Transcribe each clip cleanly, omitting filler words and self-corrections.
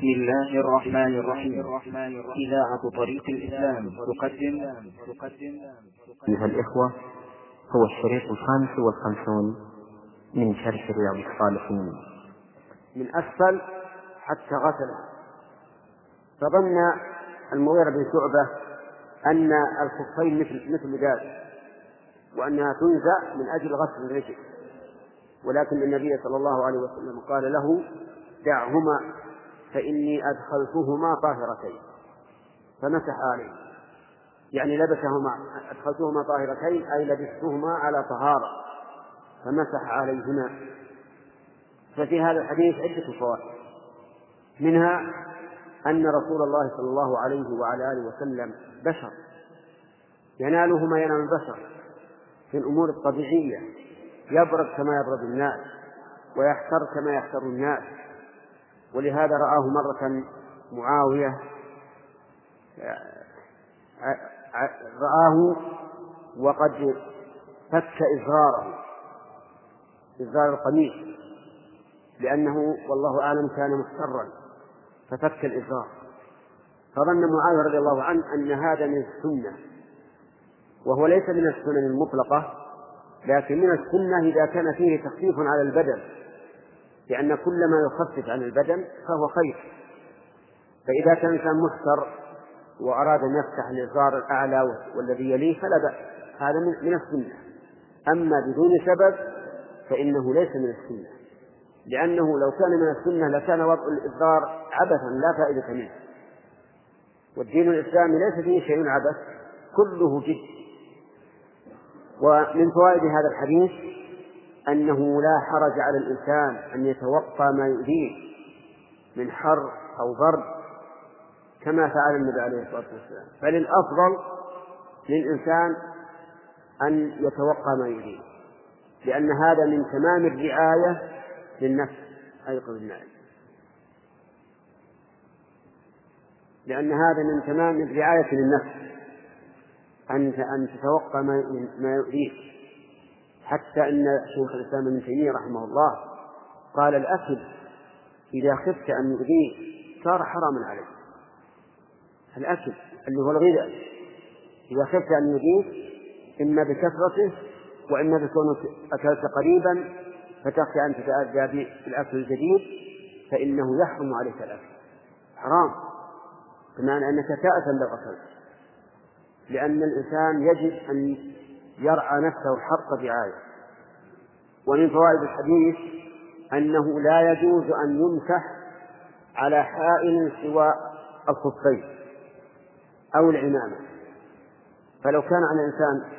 بسم الله الرحمن الرحيم. إذاعة طريق الإسلام تقدم أيها الإخوة، هو الشريط 55 من شرح رياض الصالحين من أسفل حتى غسل. فظن المغيرة بن شعبة أن الخفين مثل ذلك، وأنها تنزع من أجل غسل الرجل، ولكن النبي صلى الله عليه وسلم قال له: دعهما فإني أدخلتهما طاهرتين. فمسح عليه، يعني لبسهما، أدخلتهما طاهرتين أي لبستهما على طهارة، فمسح عليهما. ففي هذا الحديث عدة فوائد، منها أن رسول الله صلى الله عليه وعلى آله وسلم بشر، يناله ما ينال البشر في الأمور الطبيعية، يبرد كما يبرد الناس، ويحتر كما يحتر الناس. ولهذا رآه مرة معاوية، رآه وقد فك إزار القميص، لأنه والله أعلم كان مضطرا ففك الإزار، فظن معاوية رضي الله عنه أن هذا من السنة، وهو ليس من السنن المطلقة، لكن من السنة إذا كان فيه تخفيف على البدن، لأن كل ما يخفف عن البدن فهو خير. فإذا كان الإنسان محتر وأراد أن يفتح الإزار الأعلى والذي يليه فلا بأس، هذا من السنة. أما بدون سبب فإنه ليس من السنة، لأنه لو كان من السنة لكان وضع الإزار عبثا لا فائدة منه، والدين الإسلامي ليس فيه شيء عبث، كله جد. ومن فوائد هذا الحديث أنه لا حرج على الإنسان أن يتوقى ما يؤذيه من حر أو برد كما فعل النبي عليه الصلاة والسلام، بل الأفضل للإنسان أن يتوقى ما يؤذيه، لأن هذا من تمام الرعاية للنفس، أيقظ النائم، لأن هذا من تمام الرعاية للنفس أن تتوقى ما يؤذيه. حتى أن شيخ الإسلام ابن تيمية رحمه الله قال: الأكل إذا خفت أن يؤذيه صار حراما عليك. الأكل اللي هو الغذاء إذا خفت أن يؤذيه إما بكثرته وإما بكونه أكلت قريبا فتخشى أن تتأذى بالأكل الجديد، فإنه يحرم عليك الأكل، حرام، بمعنى أنك تأثم لو أكلت، لأن الإنسان يجب أن يرعى نفسه حق رعاية. ومن فوائد الحديث أنه لا يجوز أن يمسح على حائل سوى الخفين أو العمامة. فلو كان على الإنسان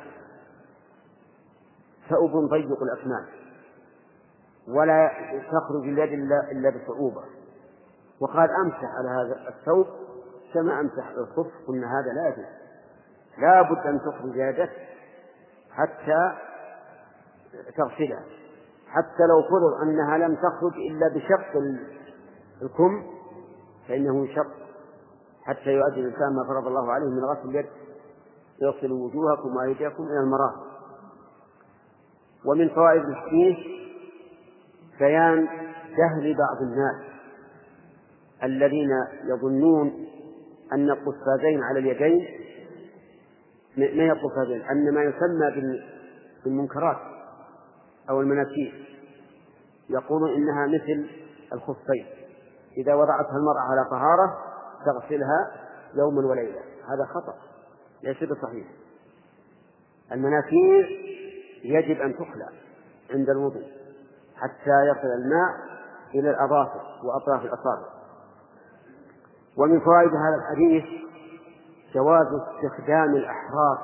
ثوب ضيق الأكمام ولا تخرج اليد إلا بصعوبة، وقال أمسح على هذا الثوب كما أمسح الخف، قلنا هذا لا يجوز، لا بد أن تخرج يدك حتى تغسلها، حتى لو فرض أنها لم تخرج إلا بشق الكم فإنه يشق حتى يؤدي الإنسان ما فرض الله عليه من غسل اليد، يغسل وجوهكم وأيديكم إلى المرافق. ومن فوائد الحديث بيان جهل بعض الناس الذين يظنون أن القفازين على اليدين ما هي القفازين، أن ما يسمى بالمنكرات أو المناكير، يقولون إنها مثل الخفين، إذا وضعتها المرأة على طهارة تغسلها يوما وليلة. هذا خطأ ليس بصحيح. المناكير يجب أن تخلع عند الوضوء حتى يصل الماء إلى الأظافر وأطراف الأصابع. ومن فوائد هذا الحديث جواز استخدام الأحراس،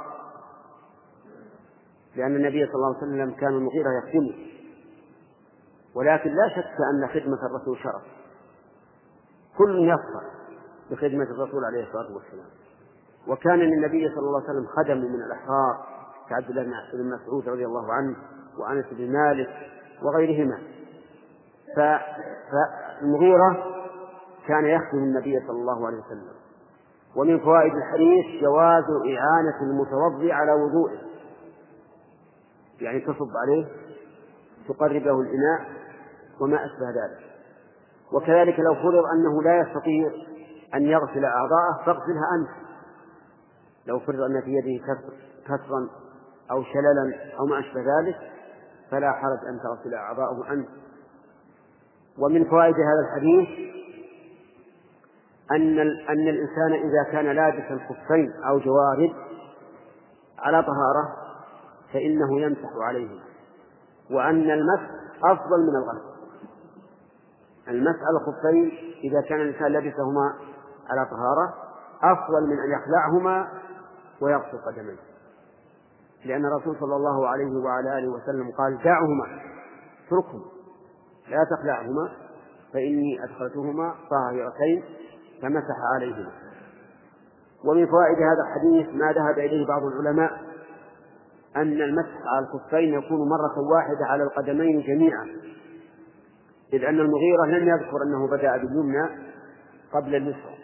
لأن النبي صلى الله عليه وسلم كان المغيرة يخدمه، ولكن لا شك أن خدمة الرسول شرف، كل يفرح بخدمة الرسول عليه الصلاة والسلام. وكان للنبي صلى الله عليه وسلم خدم من الأحرار كعبد الله بن مسعود رضي الله عنه وأنس بن مالك وغيرهما. فالمغيرة كان يخدم النبي صلى الله عليه وسلم. ومن فوائد الحديث جواز إعانة المتوضئ على وضوئه، يعني تصب عليه تقربه الإناء وما أشبه ذلك. وكذلك لو فرض أنه لا يستطيع أن يغسل أعضاءه فاغسلها أنت. لو فرض أن في يده كسرا أو شللا أو ما أشبه ذلك فلا حرج أن تغسل أعضاءه أنت. ومن فوائد هذا الحديث أن الإنسان إذا كان لابسا خفين أو جوارب على طهارة فإنه يمسح عليهما، وأن المسح أفضل من الغسل. المسح على الخفين إذا كان الإنسان لبسهما على طهارة أفضل من أن يخلعهما ويغسل قدميه، لأن الرسول صلى الله عليه وعلى آله وسلم قال دعهما اتركهم لا تخلعهما فإني أدخلتهما طاهرتين فمسح عليهما. ومن فوائد هذا الحديث ما ذهب إليه بعض العلماء أن المسح على الخفين يكون مرة واحدة على القدمين جميعا، إذ أن المغيرة لم يذكر أنه بدأ باليمنى قبل اليسرى،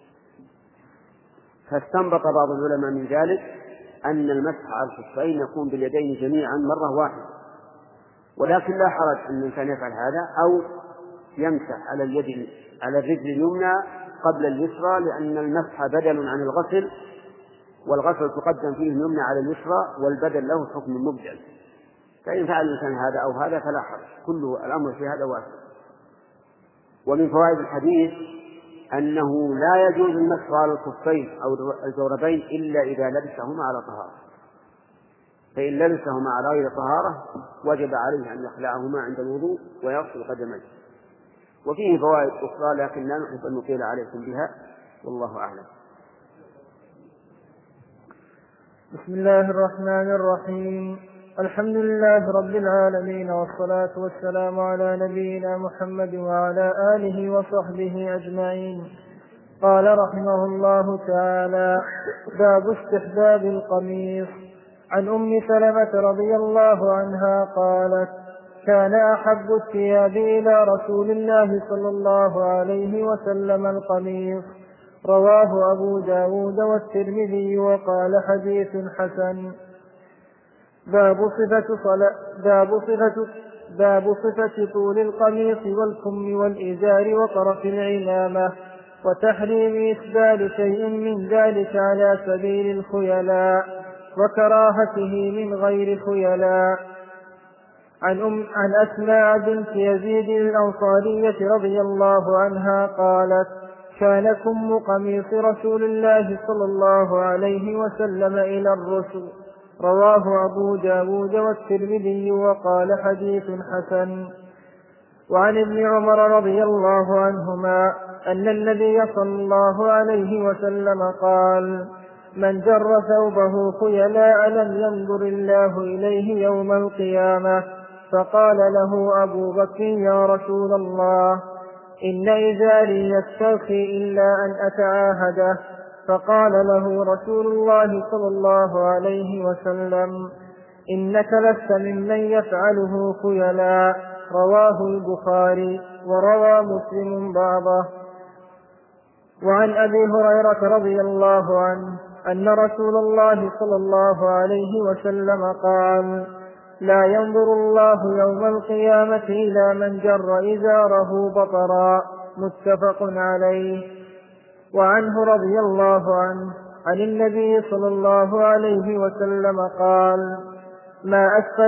فاستنبط بعض العلماء من ذلك أن المسح على الخفين يكون باليدين جميعا مرة واحدة. ولكن لا حرج أن الإنسان يفعل هذا أو يمسح على الرجل اليمنى قبل اليسرى، لأن المسح بدل عن الغسل، والغسل تقدم فيه اليمنى على اليسرى والبدل له حكم مبدل، فإن فعل الإنسان هذا أو هذا فلا حرج، كل الأمر في هذا واسع. ومن فوائد الحديث أنه لا يجوز المسح على الخفين أو الجوربين إلا إذا لبسهما على طهارة، فإن لبسهما على غير طهارة وجب عليه أن يخلعهما عند الوضوء ويغسل قدميه. وفيه فوائد أخرى لكن لا نحب أن نطيل عليكم بها، والله أعلم. بسم الله الرحمن الرحيم. الحمد لله رب العالمين، والصلاة والسلام على نبينا محمد وعلى آله وصحبه أجمعين. قال رحمه الله تعالى: باب استحباب القميص. عن أم سلمة رضي الله عنها قالت: كان أحب الثياب إلى رسول الله صلى الله عليه وسلم القميص. رواه أبو داود والترمذي وقال حديث حسن. باب صفة طول القميص والكم والإزار وطرف العمامة، وتحريم إسبال شيء من ذلك على سبيل الخيلاء، وكراهته من غير خيلاء. عن أسماء بنت يزيد الأنصارية رضي الله عنها قالت: كان كم قميص رسول الله صلى الله عليه وسلم إلى الرسل. رواه أبو داود والترمذي وقال حديث حسن. وعن ابن عمر رضي الله عنهما أن النبي صلى الله عليه وسلم قال: من جر ثوبه خيلاء لم ينظر الله إليه يوم القيامة. فقال له أبو بكر: يا رسول الله، إن إزاري يسترخي إلا أن أتعاهده. فقال له رسول الله صلى الله عليه وسلم: إنك لست ممن يفعله خيلاء. رواه البخاري، وروى مسلم بعضه. وعن أبي هريرة رضي الله عنه أن رسول الله صلى الله عليه وسلم قال: لا ينظر الله يوم القيامة إلى من جر إزاره بطرا. متفق عليه. وعنه رضي الله عنه عن النبي صلى الله عليه وسلم قال: ما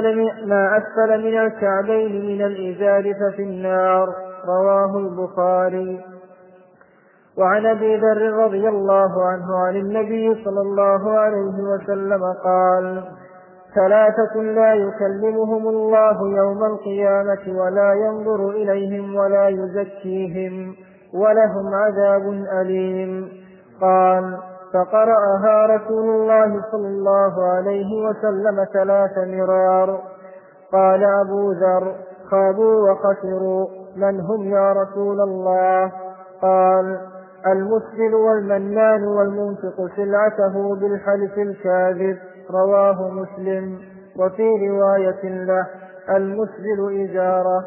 أسفل من الكعبين من الإزار ففي النار. رواه البخاري. وعن أبي ذر رضي الله عنه عن النبي صلى الله عليه وسلم قال: ثلاثة لا يكلمهم الله يوم القيامة ولا ينظر إليهم ولا يزكيهم ولهم عذاب أليم. قال: فقرأها رسول الله صلى الله عليه وسلم 3 مرار. قال أبو ذر: خابوا وخسروا، من هم يا رسول الله؟ قال: المسبل والمنان والمنفق سلعته بالحلف الكاذب. رواه مسلم. وفي رواية له: المسبل إزاره.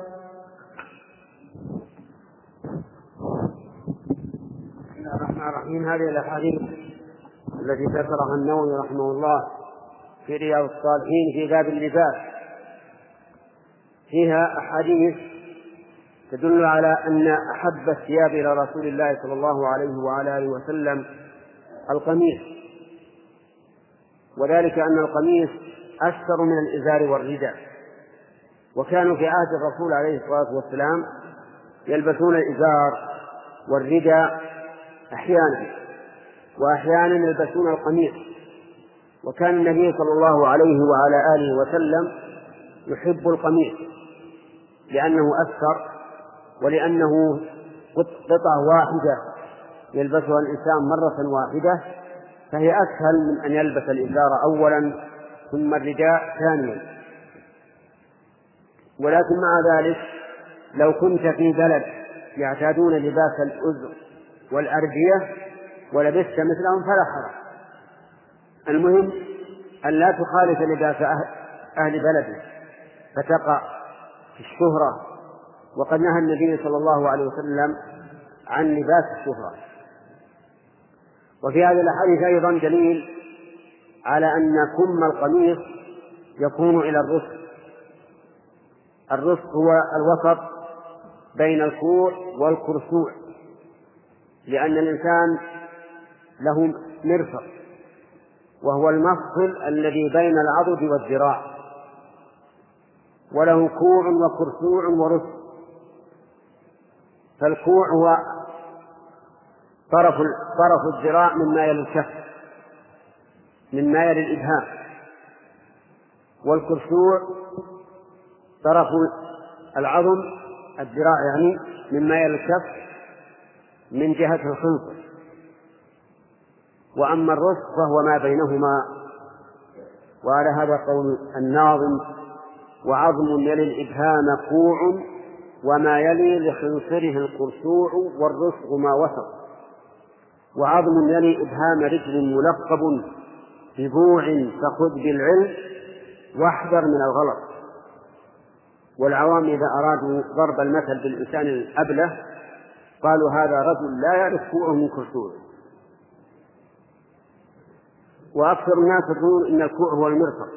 بسم الله الرحمن الرحيم. هذه الأحاديث التي ذكرها النووي رحمه الله في رياض الصالحين في باب اللباس فيها أحاديث تدل على أن أحب الثياب إلى رسول الله صلى الله عليه وعلى آله وسلم القميص، وذلك أن القميص أكثر من الإزار والرداء، وكانوا في عهد الرسول عليه الصلاة والسلام يلبسون الإزار والرداء أحيانا، وأحيانا يلبسون القميص. وكان النبي صلى الله عليه وعلى آله وسلم يحب القميص لأنه أكثر، ولأنه قطعة واحدة يلبسها الإنسان مرة واحدة، فهي أسهل من أن يلبس الإزار أولا ثم الرداء ثانيا. ولكن مع ذلك لو كنت في بلد يعتادون لباس الأزر والأردية ولبست مثلهم فلا حرج، المهم أن لا تخالف لباس أهل بلدك فتقع في الشهرة، وقد نهى النبي صلى الله عليه وسلم عن لباس الشهرة. وفي هذه الأحاديث أيضا دليل على أن كم القميص يكون إلى الرسل. الرسل هو الوسط بين الكوع والكرسوع، لأن الإنسان له مرفق وهو المفصل الذي بين العضد والذراع، وله كوع وكرسوع ورسل. فالكوع هو طرف الذراع مما يلي الكف مما يلي الإبهام، والكرسوع طرف العظم الذراع يعني مما يلي الكف من جهة الخنصر. وأما الرسل فهو ما بينهما، وعلى هذا قول الناظم: وعظم يلي الإبهام كوع وما يلي لخنصره القرسوع والرسغ ما وسط. وعظم يلي إبهام رجل ملقب ببوع فخذ بالعلم واحذر من الغلط. والعوام إذا أرادوا ضرب المثل بالإنسان الأبله قالوا هذا رجل لا يعرف كوعه من كرسوعه. وأكثر الناس يقولون إن الكوع هو المرفق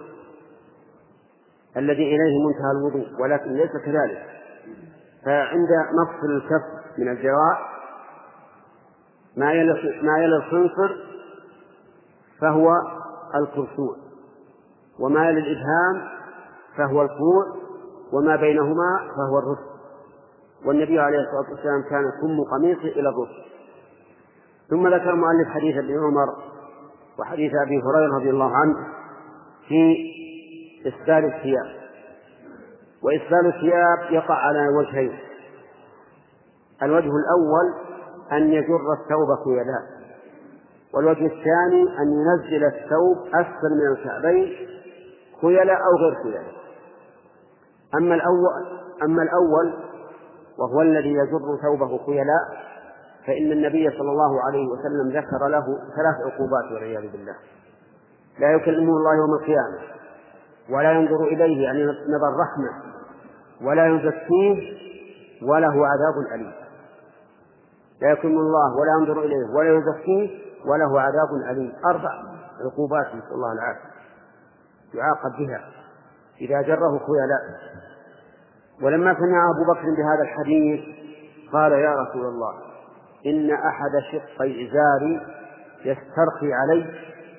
الذي إليه منتهى الوضوء، ولكن ليس كذلك. فعند مفصل الكف من الذراع ما يلي الخنصر فهو الكرسوع، وما يلي الإبهام فهو الكوع، وما بينهما فهو الرسل. والنبي عليه الصلاة والسلام كان كم قميصه إلى الرسل. ثم ذكر المؤلف حديث ابن عمر وحديث أبي هريرة رضي الله عنه في إسبال الثياب. وإسبال الثياب يقع على وجهين: الوجه الأول أن يجر الثوب خيلاء، والوجه الثاني أن ينزل الثوب أسفل من الكعبين خيلاء أو غير خيلاء. أما الأول وهو الذي يجر ثوبه خيلاء فإن النبي صلى الله عليه وسلم ذكر له 3 عقوبات والعياذ بالله: لا يكلمه الله يوم القيامة، ولا ينظر إليه يعني نظر رحمة، ولا يزكيه، وله عذاب أليم. لا يكلمه الله ولا ينظر إليه ولا يزكيه وله عذاب أليم. 4 عقوبات نسأل الله العافية يعاقب بها إذا جره خيلاء. ولما سمع أبو بكر بهذا الحديث قال: يا رسول الله، إن أحد شقي إزاري يسترخي علي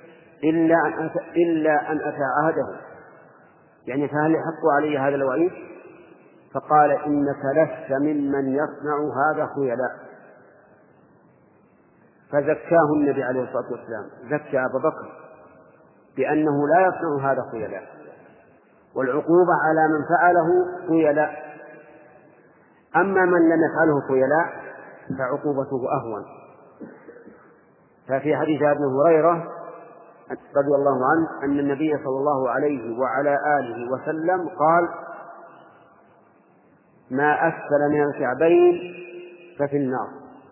إلا أن أتعاهده، يعني فهل يحق علي هذا الوعيد؟ فقال: إنك لست ممن يصنع هذا خيلاء. فزكاه النبي عليه الصلاة والسلام، زكى أبا بكر بأنه لا يصنع هذا خيلاء، والعقوبة على من فعله خيلاء. أما من لم يفعله خيلاء فعقوبته أهون. ففي حديث ابن هريرة رضي الله عنه أن النبي صلى الله عليه وعلى آله وسلم قال: ما أسفل من الكعبين ففي النار،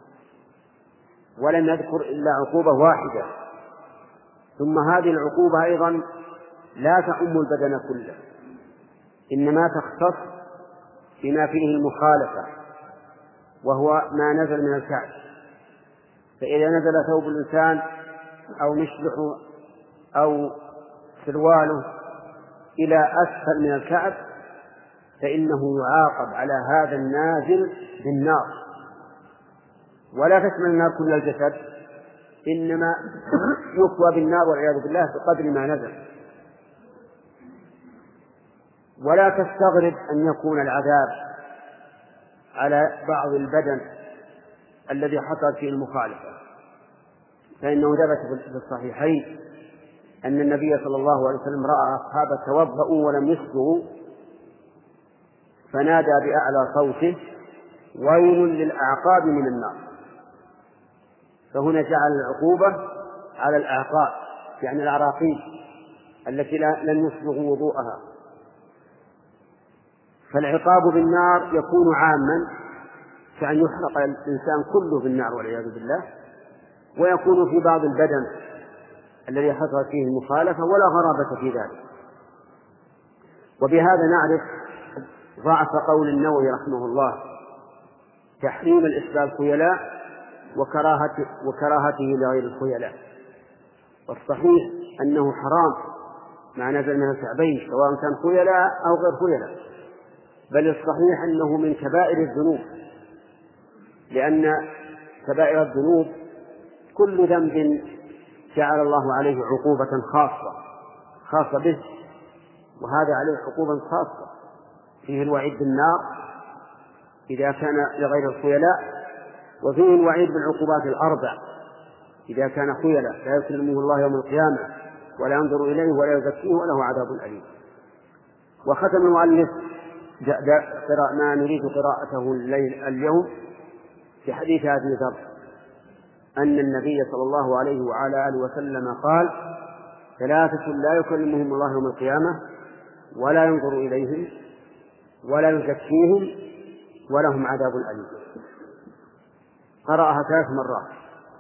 ولم يذكر إلا عقوبة واحدة. ثم هذه العقوبة أيضا لا تعم البدن كله، إنما تختص بما فيه المخالفة، وهو ما نزل من الكعب. فإذا نزل ثوب الإنسان أو مشلحه أو سرواله إلى أسفل من الكعب فإنه يعاقب على هذا النازل بالنار، ولا تشمل النار كل الجسد، إنما يكوى بالنار والعياذ بالله بقدر ما نزل. ولا تستغرب أن يكون العذاب على بعض البدن الذي حصل فيه المخالفة، فإنه ثبت في الصحيحين أن النبي صلى الله عليه وسلم رأى أصحابه توضؤوا ولم يسبغوا فنادى بأعلى صوته: ويل للأعقاب من النار. فهنا جعل العقوبة على الأعقاب، يعني العراقيب التي لم يسبغوا وضوءها. فالعقاب بالنار يكون عاما، كأن يحرق الإنسان كله بالنار والعياذ بالله، ويكون في بعض البدن الذي حصل فيه المخالفة ولا غرابة في ذلك. وبهذا نعرف ضعف قول النووي رحمه الله: تحريم الإسبال الخيلاء وكراهته لغير الخيلاء. والصحيح أنه حرام ما نزل من الكعبين سواء كان خيلاء أو غير خيلاء، بل الصحيح أنه من كبائر الذنوب، لأن كبائر الذنوب كل ذنب جعل الله عليه عقوبة خاصة به، وهذا عليه عقوبة خاصة، فيه الوعيد بالنار إذا كان لغير الخيلاء، وفيه الوعيد بالعقوبات الأربع إذا كان خيلاء لا يكلمه الله يوم القيامة ولا ينظر إليه ولا يزكيه وله عذاب أليم. وختم المؤلف ما نريد قراءته اليوم في حديث أبي ذر أن النبي صلى الله عليه وعلى آله وسلم قال: ثلاثة لا يكلمهم الله يوم القيامة ولا ينظر إليهم ولا يزكيهم ولهم عذاب أليم. قرأها 3 مرات.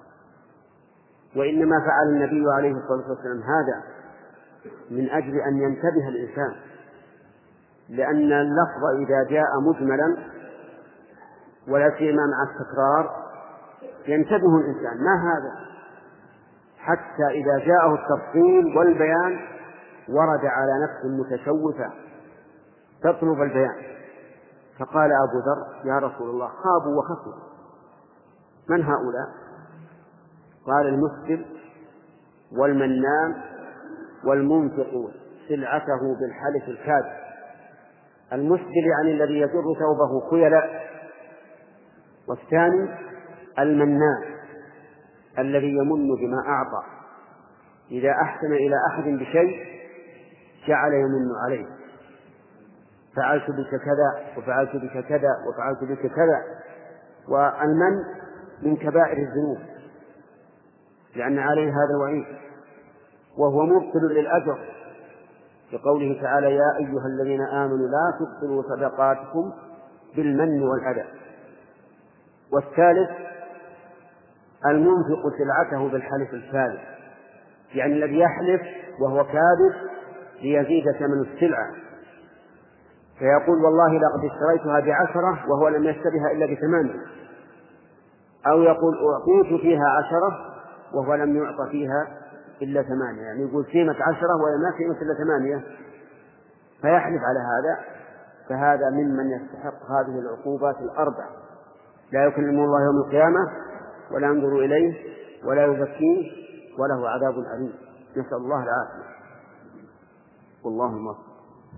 وإنما فعل النبي عليه الصلاة والسلام هذا من أجل أن ينتبه الإنسان، لأن اللفظ إذا جاء مجملا ولا سيما مع التكرار ينتبه الإنسان: ما هذا؟ حتى إذا جاءه التفصيل والبيان ورد على نفس متشوفة تطلب البيان. فقال أبو ذر: يا رسول الله، خابوا وخسروا. من هؤلاء؟ قال: المسبل والمنام والمنفق سلعته بالحلف الكاذب. المسبل يعني الذي يجر ثوبه خيلاء، والثاني المنان الذي يمن بما أعطى، إذا أحسن إلى أحد بشيء جعل يمن عليه: فعلت بك كذا وفعلت بك كذا وفعلت بك كذا. والمن من كبائر الذنوب لأن عليه هذا الوعيد، وهو مبطل للأجر بقوله تعالى: يا أيها الذين آمنوا لا تبطلوا صدقاتكم بالمن والأذى. والثالث المنفق سلعته بالحلف الكاذب، يعني الذي يحلف وهو كاذب ليزيد ثمن السلعة، فيقول: والله لقد اشتريتها ب10 وهو لم يشتريها إلا ب8، أو يقول: أعطيت فيها 10 وهو لم يعطى فيها إلا 8، يعني يقول قيمة 10 ولا قيمة إلا 8، فيحلف على هذا. فهذا ممن يستحق هذه العقوبات الأربع: لا يكلمه الله يوم القيامة ولا ينظر إليه ولا يزكيه وله عذاب أليم. نسأل الله العافية. والله أكبر.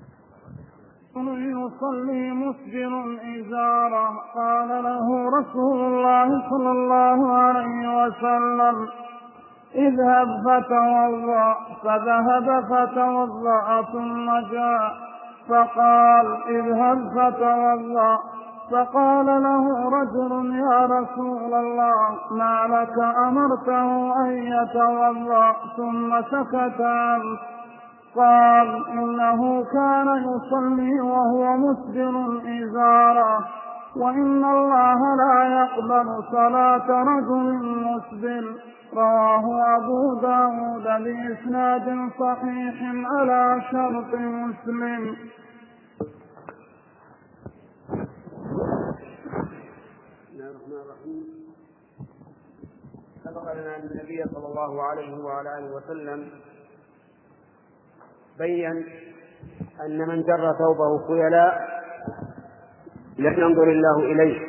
يصلي مسبل إزاره قال له رسول الله صلى الله عليه وسلم: اذهب فتوضأ. فذهب فتوضأ ثم جاء فقال: اذهب فتوضأ. فقال له رجل: يا رسول الله، ما لك أمرته أن يتوضأ ثم سكت عنه؟ قال: إنه كان يصلي وهو مسبل إزاره، وإن الله لا يقبل صلاة رجل مسبل. رواه أبو داود بإسناد صحيح على شرط مسلم. سبق لنا أن النبي صلى الله عليه وعلى آله وسلم بين أن من جر ثوبه خيلاء لم ينظر الله إليه،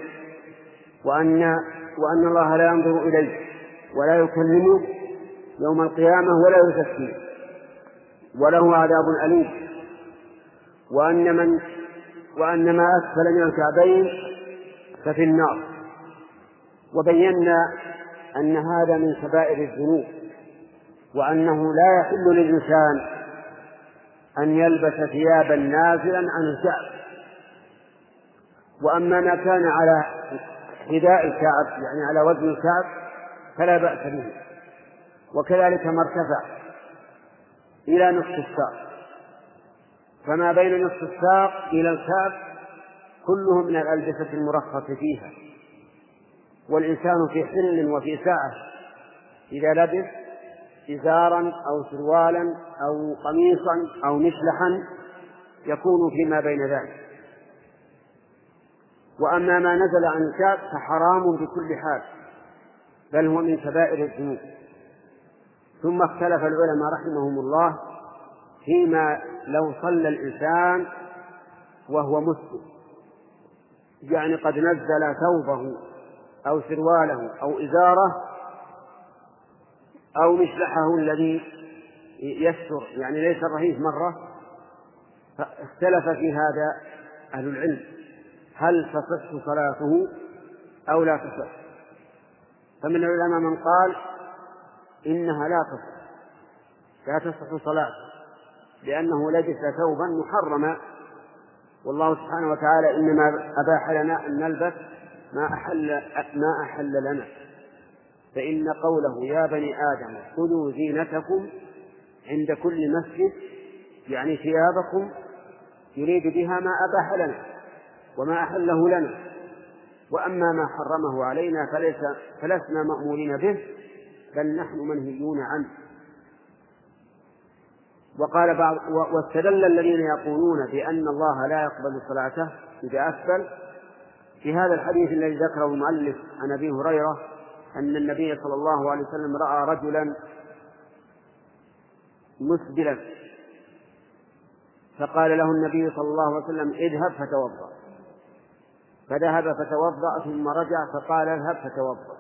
وأن الله لا ينظر إليه ولا يكلمه يوم القيامة ولا يزكيه وله عذاب أليم، وأن ما أسفل من الكعبين ففي النار. وبينا أن هذا من كبائر الذنوب، وأنه لا يحل للإنسان أن يلبس ثيابا نازلا عن الكعب. وأما ما كان على حذاء الكعب يعني على وزن الكعب فلا بأس به، وكذلك ما ارتفع إلى نصف الساق، فما بين نصف الساق إلى الكعب كله من الألبسة المرخص فيها. والإنسان في حل وفي سعة إذا لبس إزارا أو سروالا أو قميصا أو مشلحا يكون فيما بين ذلك. وأما ما نزل عن الكعب فحرام بكل حال، بل هو من كبائر الذنوب. ثم اختلف العلماء رحمهم الله فيما لو صلى الإنسان وهو مسلم، يعني قد نزل ثوبه أو سرواله أو إزاره أو مشلحه الذي يستر يعني ليس الرهيف مرة، فاختلف في هذا أهل العلم هل تصح صلاته أو لا تصح. فمن العلماء من قال إنها لا تصح صلاته، لأنه لبس ثوبا محرما، والله سبحانه وتعالى إنما أباح لنا أن نلبس ما أحل لنا. فإن قوله يا بني آدم خذوا زينتكم عند كل مسجد يعني ثيابكم يريد بها ما أباح لنا وما أحله لنا، وأما ما حرمه علينا فلسنا مأمورين به بل نحن منهيون عنه. وقال واستدل الذين يقولون بأن الله لا يقبل صلاته إذا أسفل في هذا الحديث الذي ذكره المؤلف عن أبي هريرة أن النبي صلى الله عليه وسلم رأى رجلا مسبلا فقال له النبي صلى الله عليه وسلم اذهب فتوضأ، فذهب فتوضأ ثم رجع فقال اذهب فتوضأ،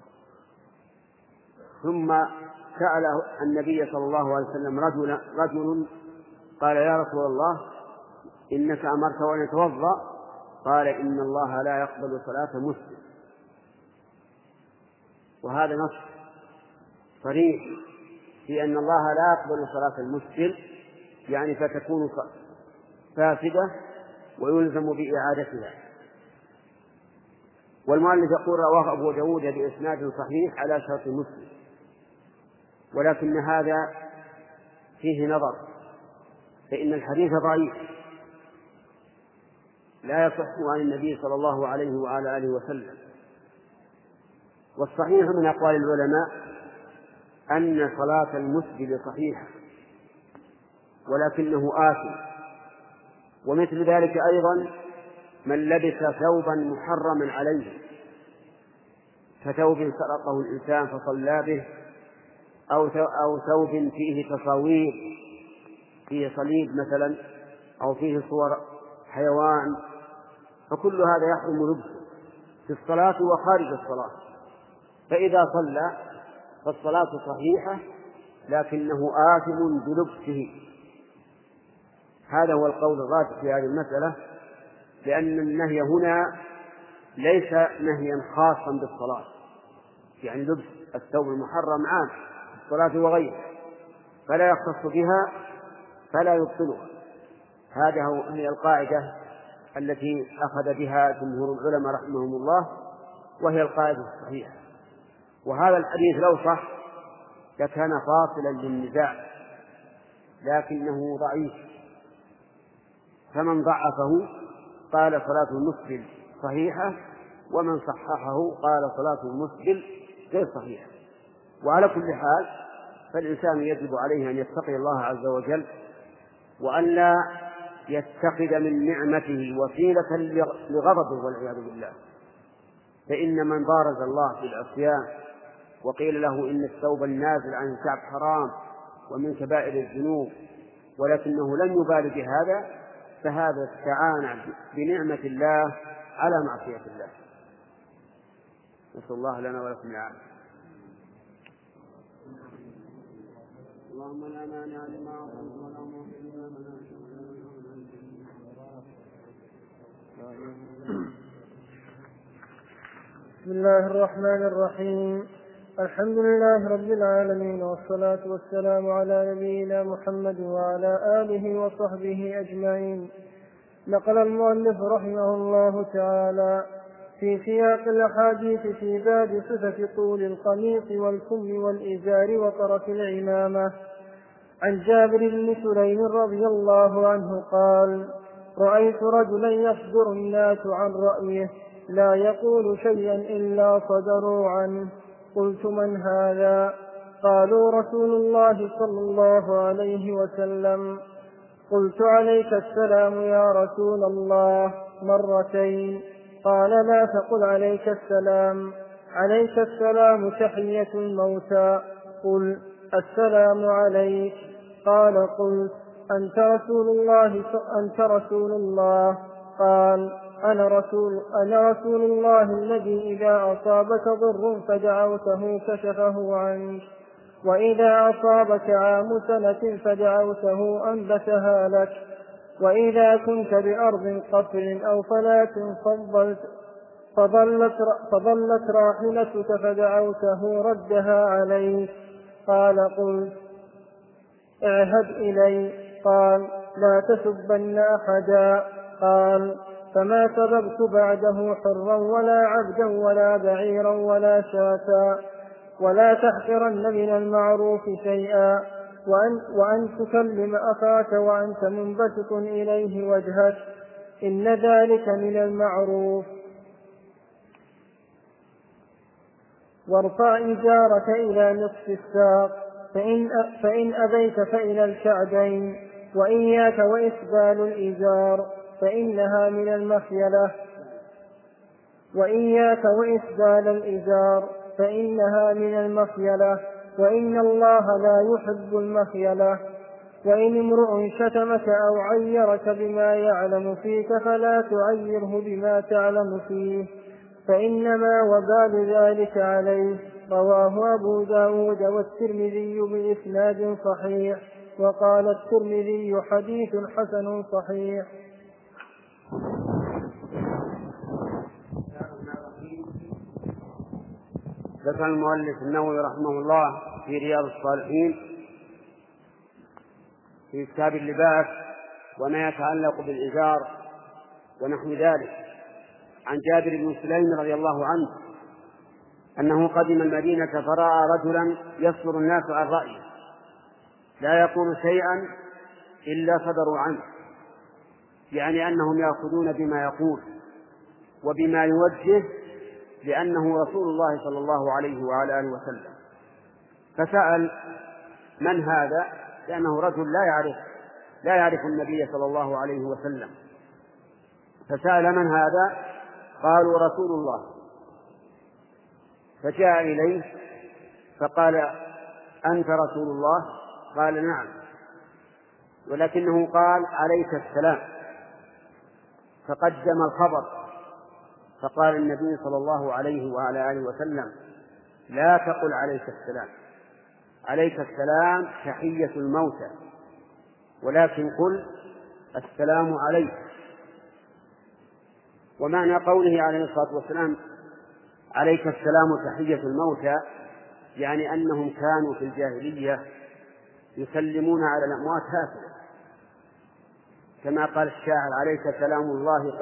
ثم سأل النبي صلى الله عليه وسلم رجل قال يا رسول الله إنك أمرت أن يتوضأ، قال إن الله لا يقبل صلاة مسلم. وهذا نص صريح في أن الله لا يقبل صلاة المسلم، يعني فتكون فاسدة ويلزم بإعادتها. والمؤلف يقول رواه أبو داود بإسناد صحيح على شرط مسلم، ولكن هذا فيه نظر، فإن الحديث ضعيف لا يصح عن النبي صلى الله عليه وعلى آله وسلم. والصحيح من أقوال العلماء أن صلاة المسبل صحيحة ولكنه آثم. ومثل ذلك أيضا من لبس ثوبا محرما عليه كثوب سرقه الإنسان فصلى به أو ثوب فيه تصاوير فيه صليب مثلا أو فيه صور حيوان، فكل هذا يحرم لبسه في الصلاة وخارج الصلاة. فإذا صلى فالصلاة صحيحة لكنه آثم بلبسه. هذا هو القول الراجح في هذه المسألة، لأن النهي هنا ليس نهيا خاصا بالصلاة، يعني لبس الثوب المحرم عام في الصلاة وغيره فلا يختص بها فلا يبطلها. هي القاعدة التي أخذ بها جمهور العلماء رحمهم الله، وهي القاعدة الصحيحة. وهذا الحديث لو صح لكان فاصلا للنزاع، لكنه ضعيف، فمن ضعفه قال صلاة المسبل صحيحة، ومن صححه قال صلاة المسبل غير صحيحة. وعلى كل حال فالإنسان يجب عليه أن يتقي الله عز وجل وأن لا يتخذ من نعمته وسيلة لغضبه والعياذ بالله. فإن من بارز الله في العصيان وقيل له إن الثوب النازل عن الكعب حرام ومن كبائر الذنوب ولكنه لم يبال بهذا، فهذا استعان بنعمة الله على معصية الله. نسأل الله لنا ولكم العافية. اللهم لا مانع لما أعطيت ولا معطي لما منعت. بسم الله الرحمن الرحيم. الحمد لله رب العالمين، والصلاة والسلام على نبينا محمد وعلى آله وصحبه أجمعين. نقل المؤلف رحمه الله تعالى في سياق الأحاديث في باب صفة طول القميص والكم والإزار وطرف العمامة عن جابر بن سليم رضي الله عنه قال: رأيت رجلا يصدر الناس عن رأيه لا يقول شيئا إلا صدروا عنه. قلت: من هذا؟ قالوا: رسول الله صلى الله عليه وسلم. قلت: عليك السلام يا رسول الله مرتين. قال: لا تقل عليك السلام، عليك السلام تحية الموتى، قل السلام عليك. قال: قلت: أنت رسول الله؟ قال: أنا رسول الله الذي إذا أصابك ضر فدعوته كشفه عنك، وإذا أصابك عام سنة فدعوته أنبتها لك، وإذا كنت بأرض قفر أو فلاة فضلت راحلتك فدعوته ردها عليك. قال: قلت: اعهد إلي. قال: لا تسبن أحدا. قال: فما سببت بعده حرا ولا عبدا ولا بعيرا ولا شاة. ولا تحقرن من المعروف شيئا، وأن تكلم أخاك وأنت منبسط إليه وجهك، إن ذلك من المعروف. وارفع إزارك إلى نصف الساق، فإن أبيت فإلى الكعبين. وإياك وإسبال الإزار فإنها من المخيلة. وإياك وإسبال الإزار فإنها من المخيلة، وإن الله لا يحب المخيلة. وإن امرؤ شتمك أو عيرك بما يعلم فيك فلا تعيره بما تعلم فيه، فإنما وبال ذلك عليه. رواه أبو داود والترمذي بإسناد صحيح، وقال الترمذي: حديث حسن صحيح. ذكر المؤلف النووي رحمه الله في رياض الصالحين في كتاب اللباس وما يتعلق بالإزار ونحو ذلك عن جابر بن سليم رضي الله عنه أنه قدم المدينة فرأى رجلا يصدر الناس عن رأيه لا يقول شيئا إلا صدروا عنه، يعني أنهم يأخذون بما يقول وبما يوجه، لأنه رسول الله صلى الله عليه وعلى آله وسلم. فسأل: من هذا؟ لأنه رجل لا يعرف النبي صلى الله عليه وسلم. فسأل: من هذا؟ قالوا: رسول الله. فجاء إليه فقال: أنت رسول الله؟ قال: نعم. ولكنه قال: عليك السلام. فقدم الخبر. فقال النبي صلى الله عليه وعلى آله وسلم: لا تقل عليك السلام، عليك السلام تحية الموتى، ولكن قل السلام عليك. ومعنى قوله عليه الصلاة والسلام عليك السلام تحية الموتى يعني أنهم كانوا في الجاهلية يسلمون على الأموات هكذا، كما قال الشاعر: عليك سلام الله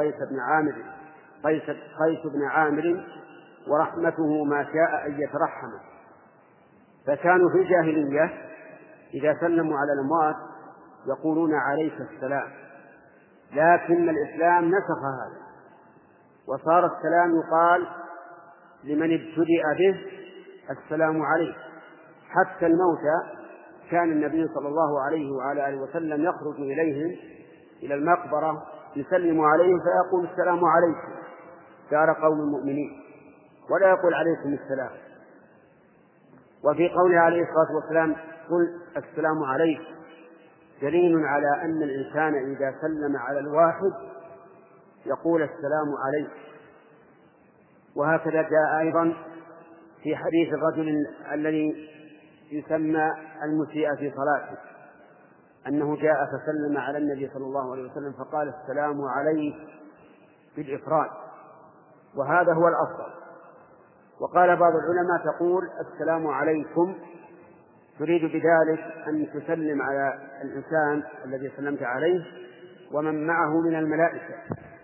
قيس بن عامر ورحمته ما شاء أن يترحم. فكانوا في الجاهلية إذا سلموا على الأموات يقولون عليك السلام، لكن الإسلام نسخ هذا وصار السلام يقال لمن ابتدأ به السلام عليك. حتى الموتى كان النبي صلى الله عليه وعلى آله وسلم يخرج إليهم إلى المقبرة يسلم عليهم فيقول: السلام عليكم دار قوم المؤمنين، ولا يقول عليكم السلام. وفي قوله عليه الصلاة والسلام: قل السلام عليك، دليل على أن الإنسان إذا سلم على الواحد يقول السلام عليك. وهكذا جاء أيضا في حديث الرجل الذي يسمى المسيء في صلاته أنه جاء فسلم على النبي صلى الله عليه وسلم فقال السلام عليك بالإفراد، وهذا هو الأفضل. وقال بعض العلماء تقول السلام عليكم، تريد بذلك أن تسلم على الإنسان الذي سلمت عليه ومن معه من الملائكة،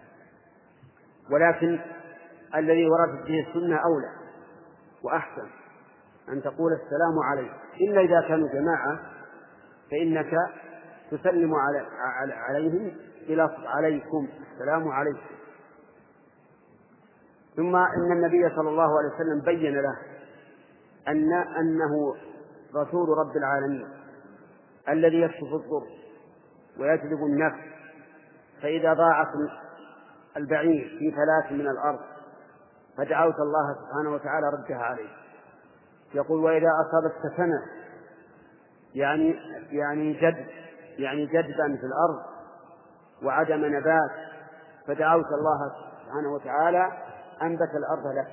ولكن الذي وردت به السنة أولى وأحسن أن تقول السلام عليك، إلا إذا كانوا جماعة فإنك تسلم عليهم بلفظ عليكم، السلام عليكم. ثم إن النبي صلى الله عليه وسلم بين له أنه رسول رب العالمين الذي يكشف الضر ويجلب النفع، فإذا ضاعت البعير في 3 من الأرض فدعوت الله سبحانه وتعالى ردها عليه. يقول وإذا أصابتك سنة يعني جدبا في الأرض وعدم نبات فدعوت الله سبحانه وتعالى أنبت الأرض لك.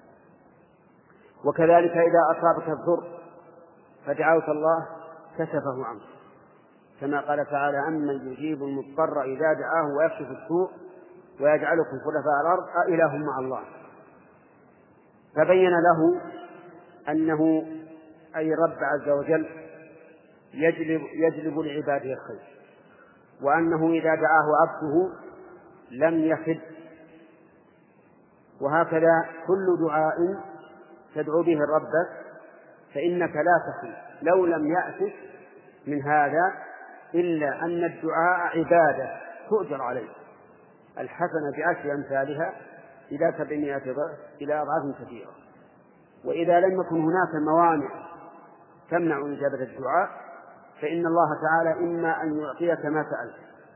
وكذلك إذا أصابك الضر فدعوت الله كشفه عنك، كما قال تعالى أمن يجيب المضطر إذا دعاه ويكشف السوء ويجعلكم خلفاء الأرض أإله مع الله. فبين له أنه أي رب عز وجل يجلب لعباده الخير، وأنه إذا دعاه عبده لم يخد. وهكذا كل دعاء تدعو به ربك فإنك لا تخيب لو لم يأتك من هذا إلا أن الدعاء عبادة تؤجر عليه، الحسنة بعشر أمثالها إلى 700 ضعف إلى أضعاف كثيرة. وإذا لم يكن هناك موانع تمنع إجابة الدعاء فإن الله تعالى إما أن يعطيك ما سألت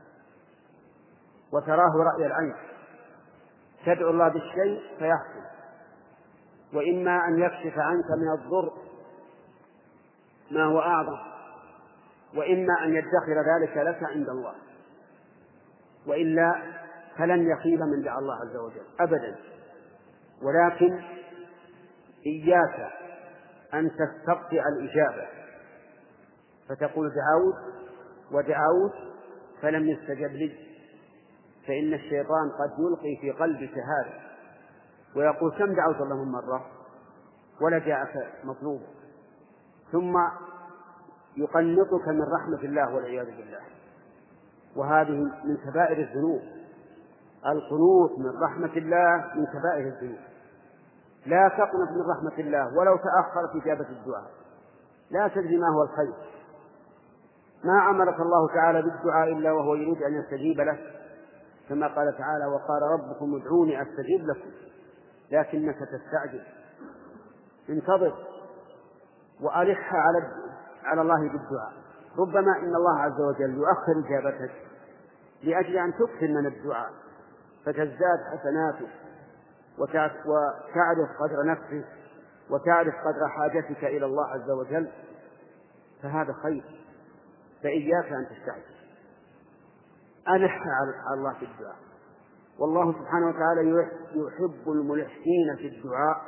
وتراه رأي العين تدعو الله بالشيء فيحصل، وإما أن يكشف عنك من الضر ما هو أعظم، وإما أن يدخر ذلك لك عند الله، وإلا فلن يخيب من دعا الله عز وجل أبدا. ولكن إياك أن تستبطئ الإجابة فتقول دعوت فلم يستجب لي، فإن الشيطان قد يلقي في قلبك هذا ويقول كم دعوت الله من مرة ولا جاءك مطلوب، ثم يقنطك من رحمة الله والعياذ بالله. وهذه من كبائر الذنوب، القنوط من رحمة الله من كبائر الذنوب. لا تقنط من رحمة الله ولو تأخرت إجابة الدعاء، لا تدري ما هو الخير. ما أمرك الله تعالى بالدعاء إلا وهو يريد أن يستجيب له، كما قال تعالى وقال ربكم ادعوني أستجيب لكم، لكنك تستعجل. انتظر وألح على الله بالدعاء، ربما إن الله عز وجل يؤخر إجابتك لأجل أن تكثر من الدعاء فتزداد حسناتك وتعرف قدر نفسك وتعرف قدر حاجتك إلى الله عز وجل، فهذا خير. فإياك أن تستعجل، ألح على الله في الدعاء. والله سبحانه وتعالى يحب الملحين في الدعاء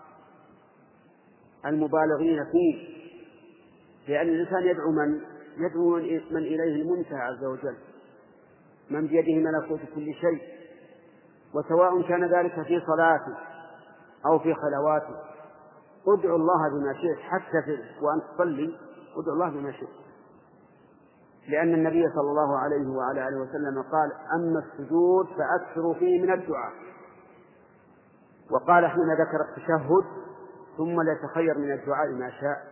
المبالغين فيه، لأن الإنسان يدعو من إليه المنتهى عز وجل، من بيده ملكوت كل شيء، وسواء كان ذلك في صلاته أو في خلواته. ادعو الله بما شئت، حتى وأن تصلي ادعو الله بما شئت، لأن النبي صلى الله عليه وعلى آله وسلم قال أما السجود فأكثروا فيه من الدعاء. وقال حين ذكر التشهد ثم ليتخير من الدعاء ما شاء.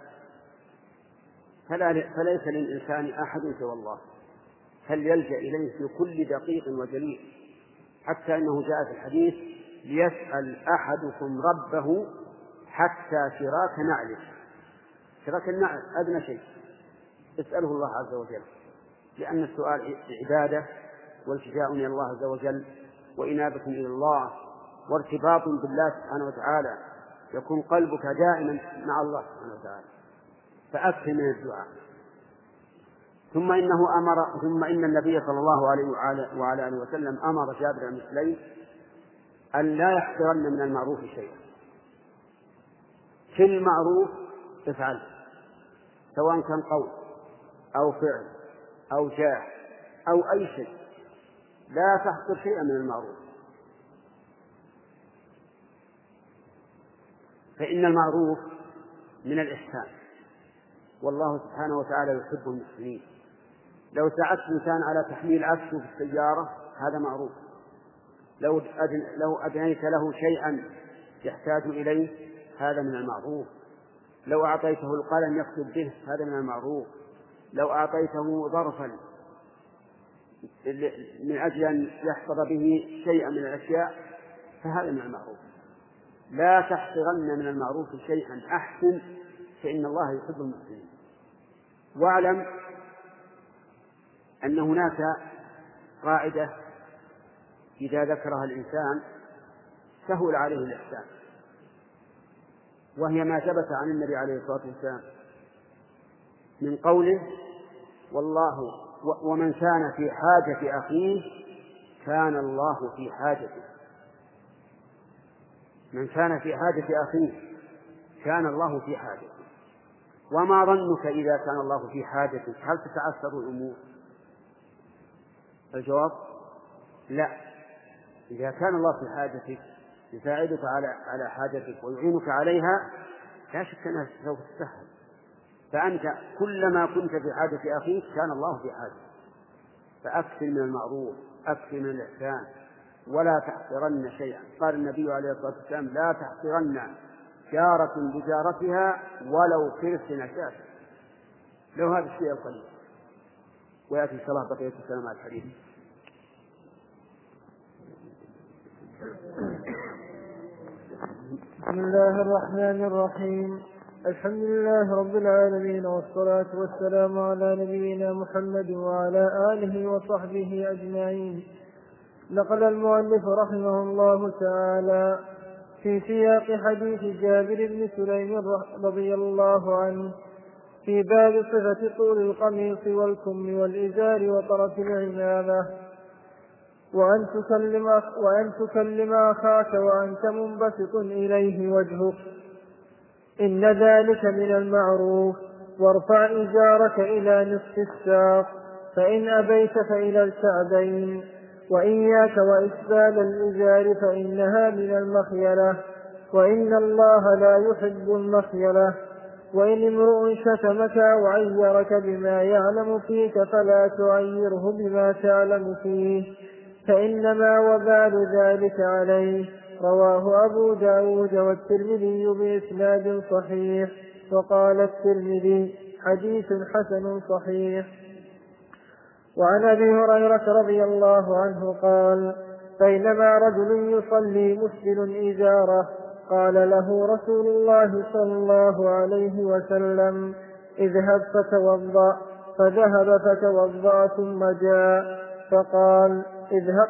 فليس للإنسان أحد سوى الله، فليلجأ إليه في كل دقيق وجليل، حتى إنه جاء في الحديث ليسأل أحدكم ربه حتى شراك نعله. شراك النعل أدنى شيء اسأله الله عز وجل، لأن السؤال عبادة والتجاء إلى الله عز وجل وإنابة إلى الله وارتباط بالله سبحانه وتعالى، يكون قلبك دائما مع الله سبحانه وتعالى، فأكثر من الدعاء. ثم إن النبي صلى الله عليه وعلى آله وسلم أمر جابر بن سليم أن لا يحقرن من المعروف شيئا. كل معروف افعل، سواء كان قول أو فعل أو جاه أو أي شيء، لا تحقر شيئا من المعروف، فإن المعروف من الإحسان، والله سبحانه وتعالى يحب المحسنين. لو ساعدت إنسان على تحميل عكسه في السيارة هذا معروف، لو أدنيت له شيئا يحتاج إليه هذا من المعروف، لو أعطيته القلم يكتب به هذا من المعروف، لو أعطيته ظرفا من أجل أن يحفظ به شيئا من الأشياء فهذا من المعروف. لا تحقرن من المعروف شيئا، أحسن فإن الله يحب المحسنين. واعلم أن هناك قاعدة إذا ذكرها الإنسان سهل عليه الإحسان، وهي ما ثبت عن النبي عليه الصلاة والسلام من قوله: والله ومن كان في حاجة أخيه كان الله في حاجته. من كان في حاجة أخيه كان الله في حاجته. وما ظنك إذا كان الله في حاجتك؟ هل تتعثر الأمور؟ الجواب لا. إذا كان الله في حاجتك يساعدك على حاجتك ويعينك عليها لا شك أنها سوف تسهل. فأنت كلما كنت في حاجة أخيك كان الله في حاجة. فأكثر من المعروف، أكثر من الإحسان، ولا تحقرن شيئا. قال النبي عليه الصلاة والسلام: لا تحقرن جارة بجارتها ولو كرس نشاة، لو هذا الشيء القليل. ويأتي إن شاء الله بقية الكلام على الحديث. بسم الله الرحمن الرحيم. الحمد لله رب العالمين، والصلاة والسلام على نبينا محمد وعلى آله وصحبه أجمعين. نقل المؤلف رحمه الله تعالى في سياق حديث جابر بن سليم رضي الله عنه في باب صفة طول القميص والكم والإزار وطرف العمامة: وأن تكلم أخاك وأنت منبسط إليه وجهك، إن ذلك من المعروف، وارفع إزارك إلى نصف الساق، فإن أبيت فإلى الكعبين، وإياك وإسبال الإزار فإنها من المخيلة، وإن الله لا يحب المخيلة. وإن امرؤ شتمك وعيرك بما يعلم فيك فلا تعيره بما تعلم فيه، فإنما وبال ذلك عليه. رواه أبو داود والترمذي بإسناد صحيح. وقال الترمذي: حديث حسن صحيح. وعن أبي هريرة رضي الله عنه قال: بينما رجل يصلي مسبل إزاره قال له رسول الله صلى الله عليه وسلم: اذهب فتوضأ. فذهب فتوضأ ثم جاء فقال: اذهب.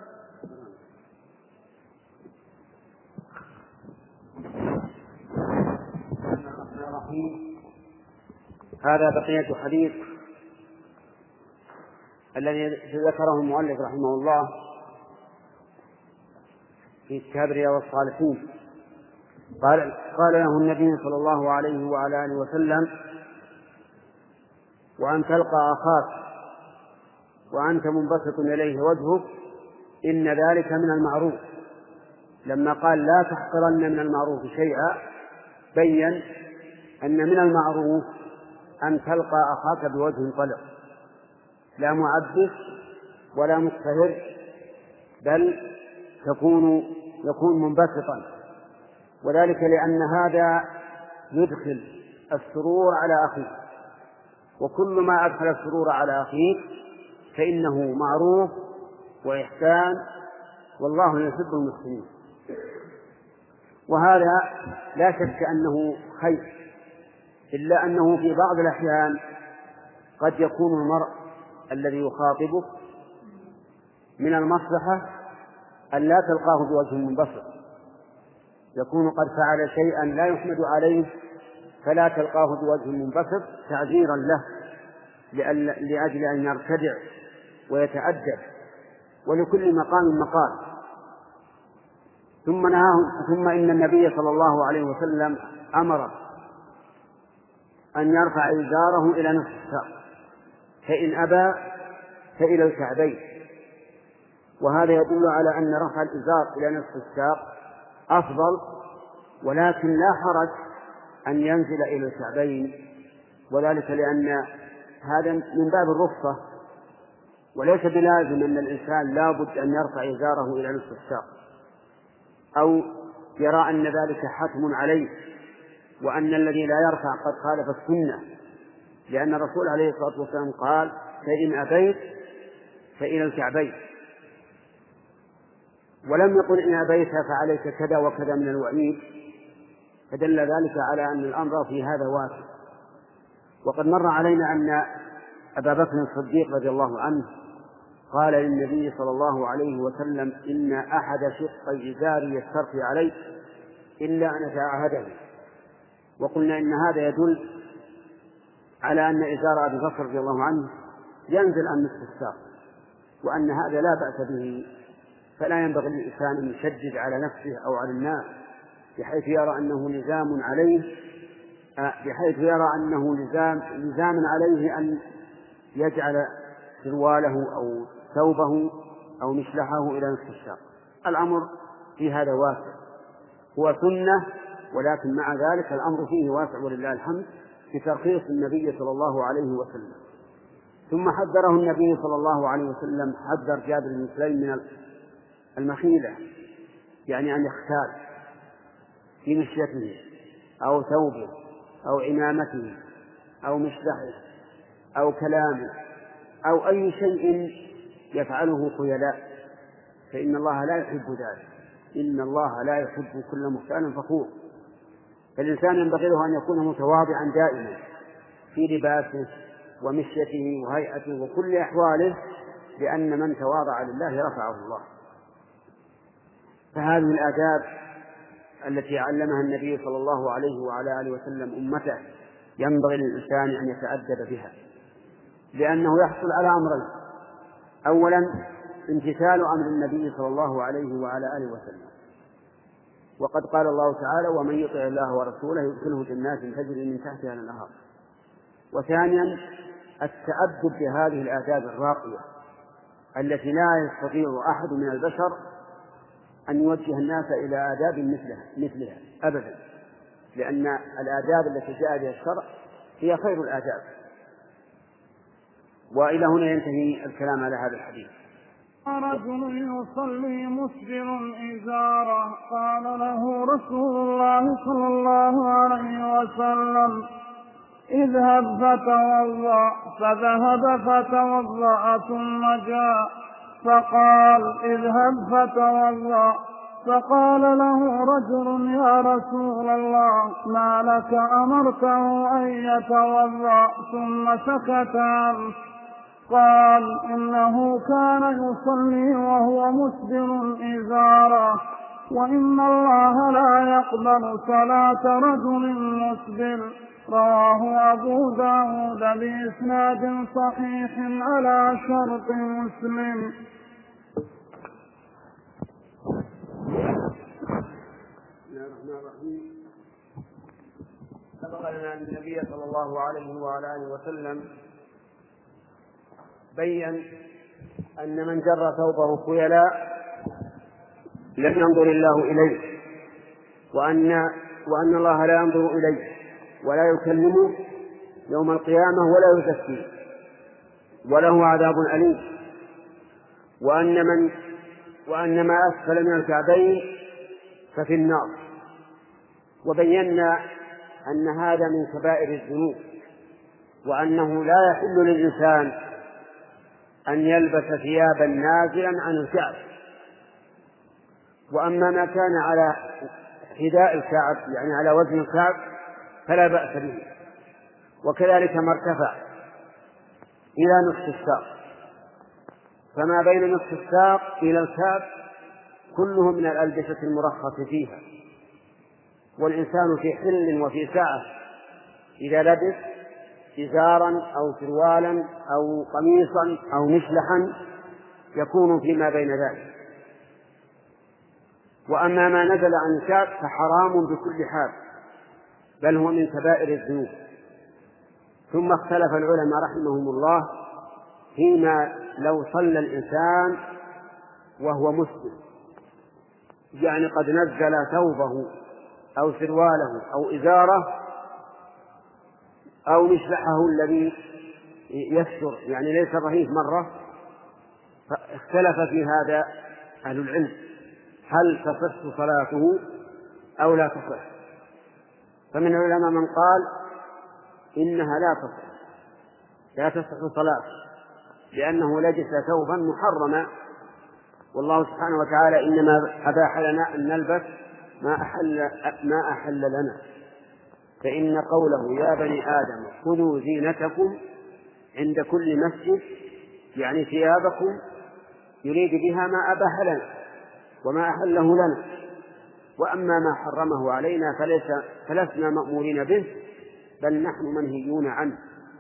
هذا بقية حديث الذي ذكره المؤلف رحمه الله في كتاب رياض الصالحين. قال له النبي صلى الله عليه وعلى آله وسلم: وأن تلقى أخاك وأنت منبسط إليه وجهك، إن ذلك من المعروف. لما قال لا تحقرن من المعروف شيئا بين أن من المعروف أن تلقى أخاك بوجه طلق، لا معبس ولا مقتهر، بل يكون منبسطا، وذلك لأن هذا يدخل السرور على أخيك، وكل ما أدخل السرور على أخيك فإنه معروف وإحسان، والله يحب المحسنين. وهذا لا شك أنه خير، إلا أنه في بعض الأحيان قد يكون المرء الذي يخاطبه من المصلحة أن لا تلقاه بوجه منبسط، يكون قد فعل شيئا لا يحمد عليه فلا تلقاه بوجه منبسط تعذيرا له، لأجل أن يرتدع ويتأدب، ولكل مقام مقال. ثم إن النبي صلى الله عليه وسلم أمر أن يرفع إزاره إلى نصف الساق، فإن أبى فإلى الكعبين. وهذا يدل على أن رفع الإزار إلى نصف الساق أفضل، ولكن لا حرج أن ينزل إلى الكعبين، وذلك لأن هذا من باب الرخصة، وليس بلازم أن الإنسان لا بد أن يرفع إزاره إلى نصف الساق، أو يرى أن ذلك حتم عليه، وأن الذي لا يرفع قد خالف السنة، لأن الرسول عليه الصلاة والسلام قال: فإن أبيت فإلى الكعبين، ولم يقل إن أبيت فعليك كذا وكذا من الوعيد، فدل ذلك على أن الأمر في هذا واسع. وقد مر علينا أن أبا بكر الصديق رضي الله عنه قال للنبي صلى الله عليه وسلم: إن أحد شقي إزاري يسترخي عليه إلا أن أتعاهده. وقلنا إن هذا يدل على أن إزار أبي بكر رضي الله عنه ينزل عن نصف الساق، وأن هذا لا بأس به، فلا ينبغي للإنسان أن يشدد على نفسه أو على الناس بحيث يرى أنه لزام عليه، لزام عليه أن يجعل سرواله أو ثوبه أو مشلحه إلى نصف الساق. الأمر في هذا واسع، هو سنة، ولكن مع ذلك الأمر فيه واسع ولله الحمد، بترخيص النبي صلى الله عليه وسلم. ثم حذره النبي صلى الله عليه وسلم، حذر جابر بن سليم من المخيلة، يعني أن يختال في مشيته أو ثوبه أو عمامته أو مشلحه أو كلامه أو أي شيء يفعله خيلاء، فإن الله لا يحب ذلك. إن الله لا يحب كل مختال فخور. فالإنسان ينبغي له أن يكون متواضعا دائما في لباسه ومشيته وهيئته وكل أحواله، لأن من تواضع لله رفعه الله. فهذه الآداب التي علمها النبي صلى الله عليه وعلى آله وسلم أمته ينبغي للإنسان أن يتأدب بها، لأنه يحصل على أمرين: أولا امتثال أمر النبي صلى الله عليه وعلى آله وسلم، وقد قال الله تعالى: ومن يطع الله ورسوله يدخله جنات تجري من تحتها الأنهار. وثانيا التأدب بهذه الآداب الراقية التي لا يستطيع أحد من البشر أن يوجه الناس إلى آداب مثلها أبدا، لأن الآداب التي جاء بها الشرع هي خير الآداب. وإلى هنا ينتهي الكلام على هذا الحديث. رجل يصلي مسبل إزاره، قال له رسول الله صلى الله عليه وسلم: اذهب فتوضأ. فذهب فتوضأ ثم جاء فقال: اذهب فتوضأ. فقال له رجل: يا رسول الله، ما لك أمرته أن يتوضأ ثم سكت عنه؟ قال: إنه كان يصلي وهو مسبل إزاره، وإن الله لا يقبل صلاة رجل مسبل. رواه أبو داود بإسناد صحيح على شرط مسلم. سبق لنا أن النبي صلى الله عليه وعلى آله وسلم بين أن من جر ثوبه خيلاء لم ينظر الله إليه، وأن الله لا ينظر إليه ولا يكلمه يوم القيامة ولا يزكيه وله عذاب أليم، وأن ما أسفل من الكعبين ففي النار. وبينا أن هذا من كبائر الذنوب، وأنه لا يحل للإنسان أن يلبس ثيابا نازلا عن الكعب. وأما ما كان على حذاء الكعب يعني على وزن الكعب فلا بأس به، وكذلك ما ارتفع إلى نصف الساق، فما بين نصف الساق إلى الكعب كله من الألبسة المرخص فيها. والإنسان في حل وفي سعة إذا لبس إزارا أو سروالا أو قميصا أو مشلحا يكون فيما بين ذلك. وأما ما نزل عن الشاب فحرام بكل حال، بل هو من كبائر الذنوب. ثم اختلف العلماء رحمهم الله فيما لو صلى الإنسان وهو مسلم، يعني قد نزل ثوبه أو سرواله أو إزاره أو مشلحه الذي يستر، يعني ليس رهيف مرة، فاختلف في هذا أهل العلم هل تصح صلاته أو لا تصح. فمن العلماء من قال إنها لا تصح صلاته، لأنه لبس ثوبا محرما، والله سبحانه وتعالى إنما أباح لنا أن نلبس ما أحل لنا. فإن قوله يا بني آدم خذوا زينتكم عند كل مسجد يعني ثيابكم، يريد بها ما أباح لنا وما أحله لنا، وأما ما حرمه علينا فلسنا مأمورين به، بل نحن منهيون عنه.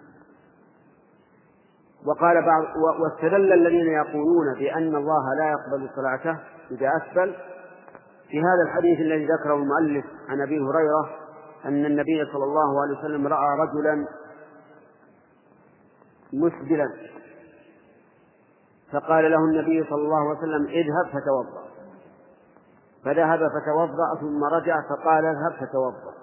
وقال بعض واستدل الذين يقولون بأن الله لا يقبل صلاته إذا أسبل في هذا الحديث الذي ذكره المؤلف عن أبي هريرة أن النبي صلى الله عليه وسلم رأى رجلا مسبلا فقال له النبي صلى الله عليه وسلم اذهب فتوضأ، فذهب فتوضأ ثم رجع فقال اذهب فتوضأ،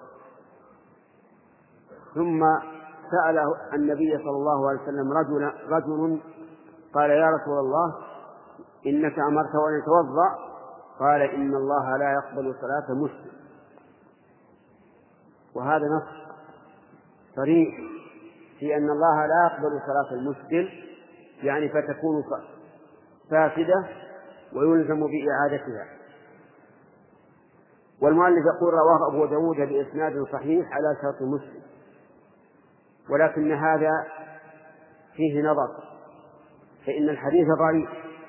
ثم سأله النبي صلى الله عليه وسلم رجل قال يا رسول الله إنك أمرته أن يتوضأ، قال إن الله لا يقبل صلاة مسلم. وهذا نص صريح في أن الله لا يقبل صلاة المسلم، يعني فتكون فاسدة ويلزم بإعادتها. والمؤلف يقول رواه أبو داود بإسناد صحيح على شرط مسلم، ولكن هذا فيه نظر، فإن الحديث ضعيف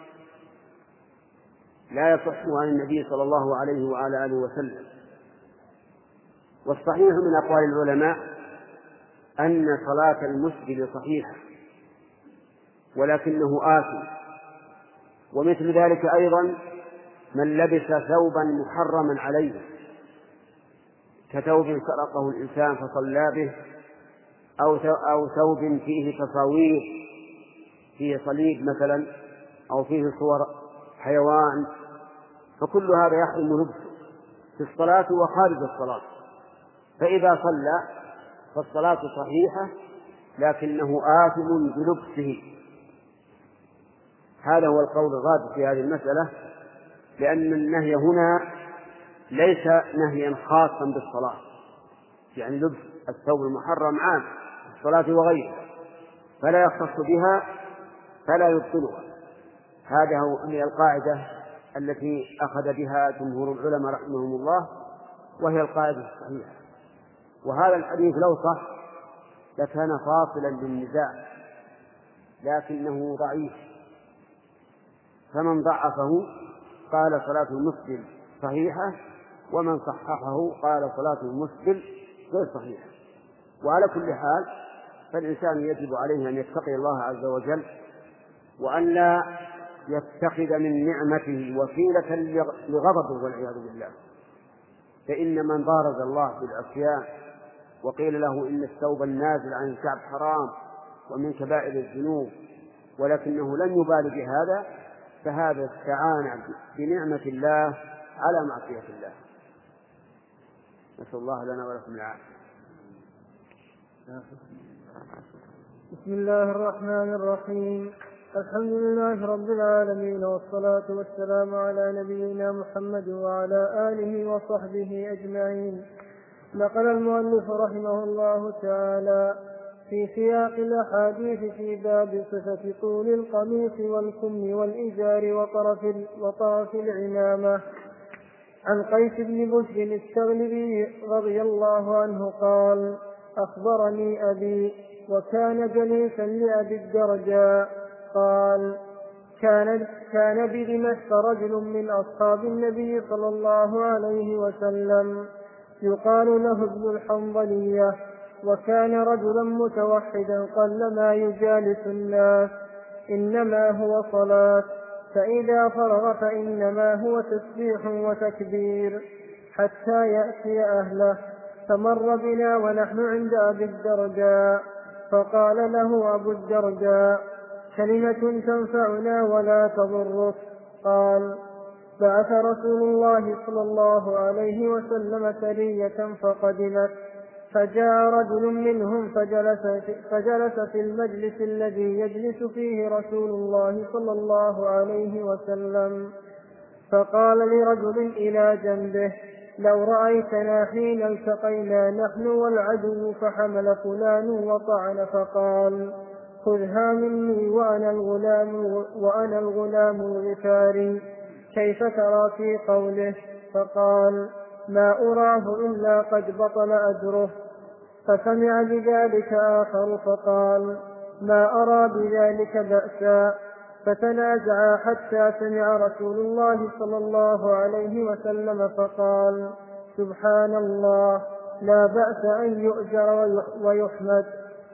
لا يصح عن النبي صلى الله عليه وعلى آله وسلم. والصحيح من أقوال العلماء أن صلاة المسبل صحيحة ولكنه آثم. ومثل ذلك أيضا من لبس ثوبا محرما عليه كثوب سرقه الإنسان فصلى به، أو ثوب فيه تصاوير، فيه صليب مثلا، أو فيه صور حيوان، فكل هذا يحرم لبسه في الصلاة وخارج الصلاة. فإذا صلى فالصلاة صحيحة لكنه آثم بلبسه. هذا هو القول الراجح في هذه المسألة، لأن النهي هنا ليس نهيا خاصا بالصلاة، يعني لبس الثوب المحرم عام الصلاة وغيرها، فلا يختص بها فلا يبطلها. هذا هو من القاعدة التي أخذ بها جمهور العلماء رحمهم الله، وهي القاعدة الصحيحة. وهذا الحديث لو صح لكان فاصلا للنزاع، لكنه ضعيف، فمن ضعفه قال صلاة المسبل صحيحة، ومن صححه قال صلاة المسبل غير صحيحة. وعلى كل حال فالإنسان يجب عليه أن يتقي الله عز وجل، وأن لا يتخذ من نعمته وسيلة لغضبه والعياذ بالله. فإن من بارز الله بالعصيان وقيل له إن الثوب النازل عن الكعب حرام ومن كبائر الذنوب ولكنه لم يبال بهذا، فهذا استعان بنعمة الله على معصية الله. نسأل الله لنا ولكم العافية. بسم الله الرحمن الرحيم. الحمد لله رب العالمين، والصلاة والسلام على نبينا محمد وعلى آله وصحبه أجمعين. نقل المؤلف رحمه الله تعالى في سياق الأحاديث في باب صفة طول القميص والكم والإزار وطرف العمامة عن قيس بن بشر التغلبي رضي الله عنه قال: أخبرني أبي وكان جليسا لأبي الدرجاء قال: كان بدمشق رجل من أصحاب النبي صلى الله عليه وسلم يقال له ابن الحنظلية، وكان رجلا متوحدا قلما يجالس الناس، إنما هو صلاة، فإذا فرغ فإنما هو تسبيح وتكبير حتى يأتي أهله. فمر بنا ونحن عند أبي الدرداء، فقال له أبو الدرداء: كلمة تنفعنا ولا تضرك. قال: بعث رسول الله صلى الله عليه وسلم سرية فقدمت، فجاء رجل منهم فجلس في المجلس الذي يجلس فيه رسول الله صلى الله عليه وسلم، فقال لرجل إلى جنبه: لو رأيتنا حين التقينا نحن والعدو فحمل فلان وطعن، فقال: خذها مني وأنا الغلام الغفاري، كيف ترى في قوله؟ فقال: ما أراه إلا قد بطل أجره. فسمع بذلك آخر فقال: ما أرى بذلك بأسا. فتنازعا حتى سمع رسول الله صلى الله عليه وسلم فقال: سبحان الله، لا بأس أن يؤجر ويحمد.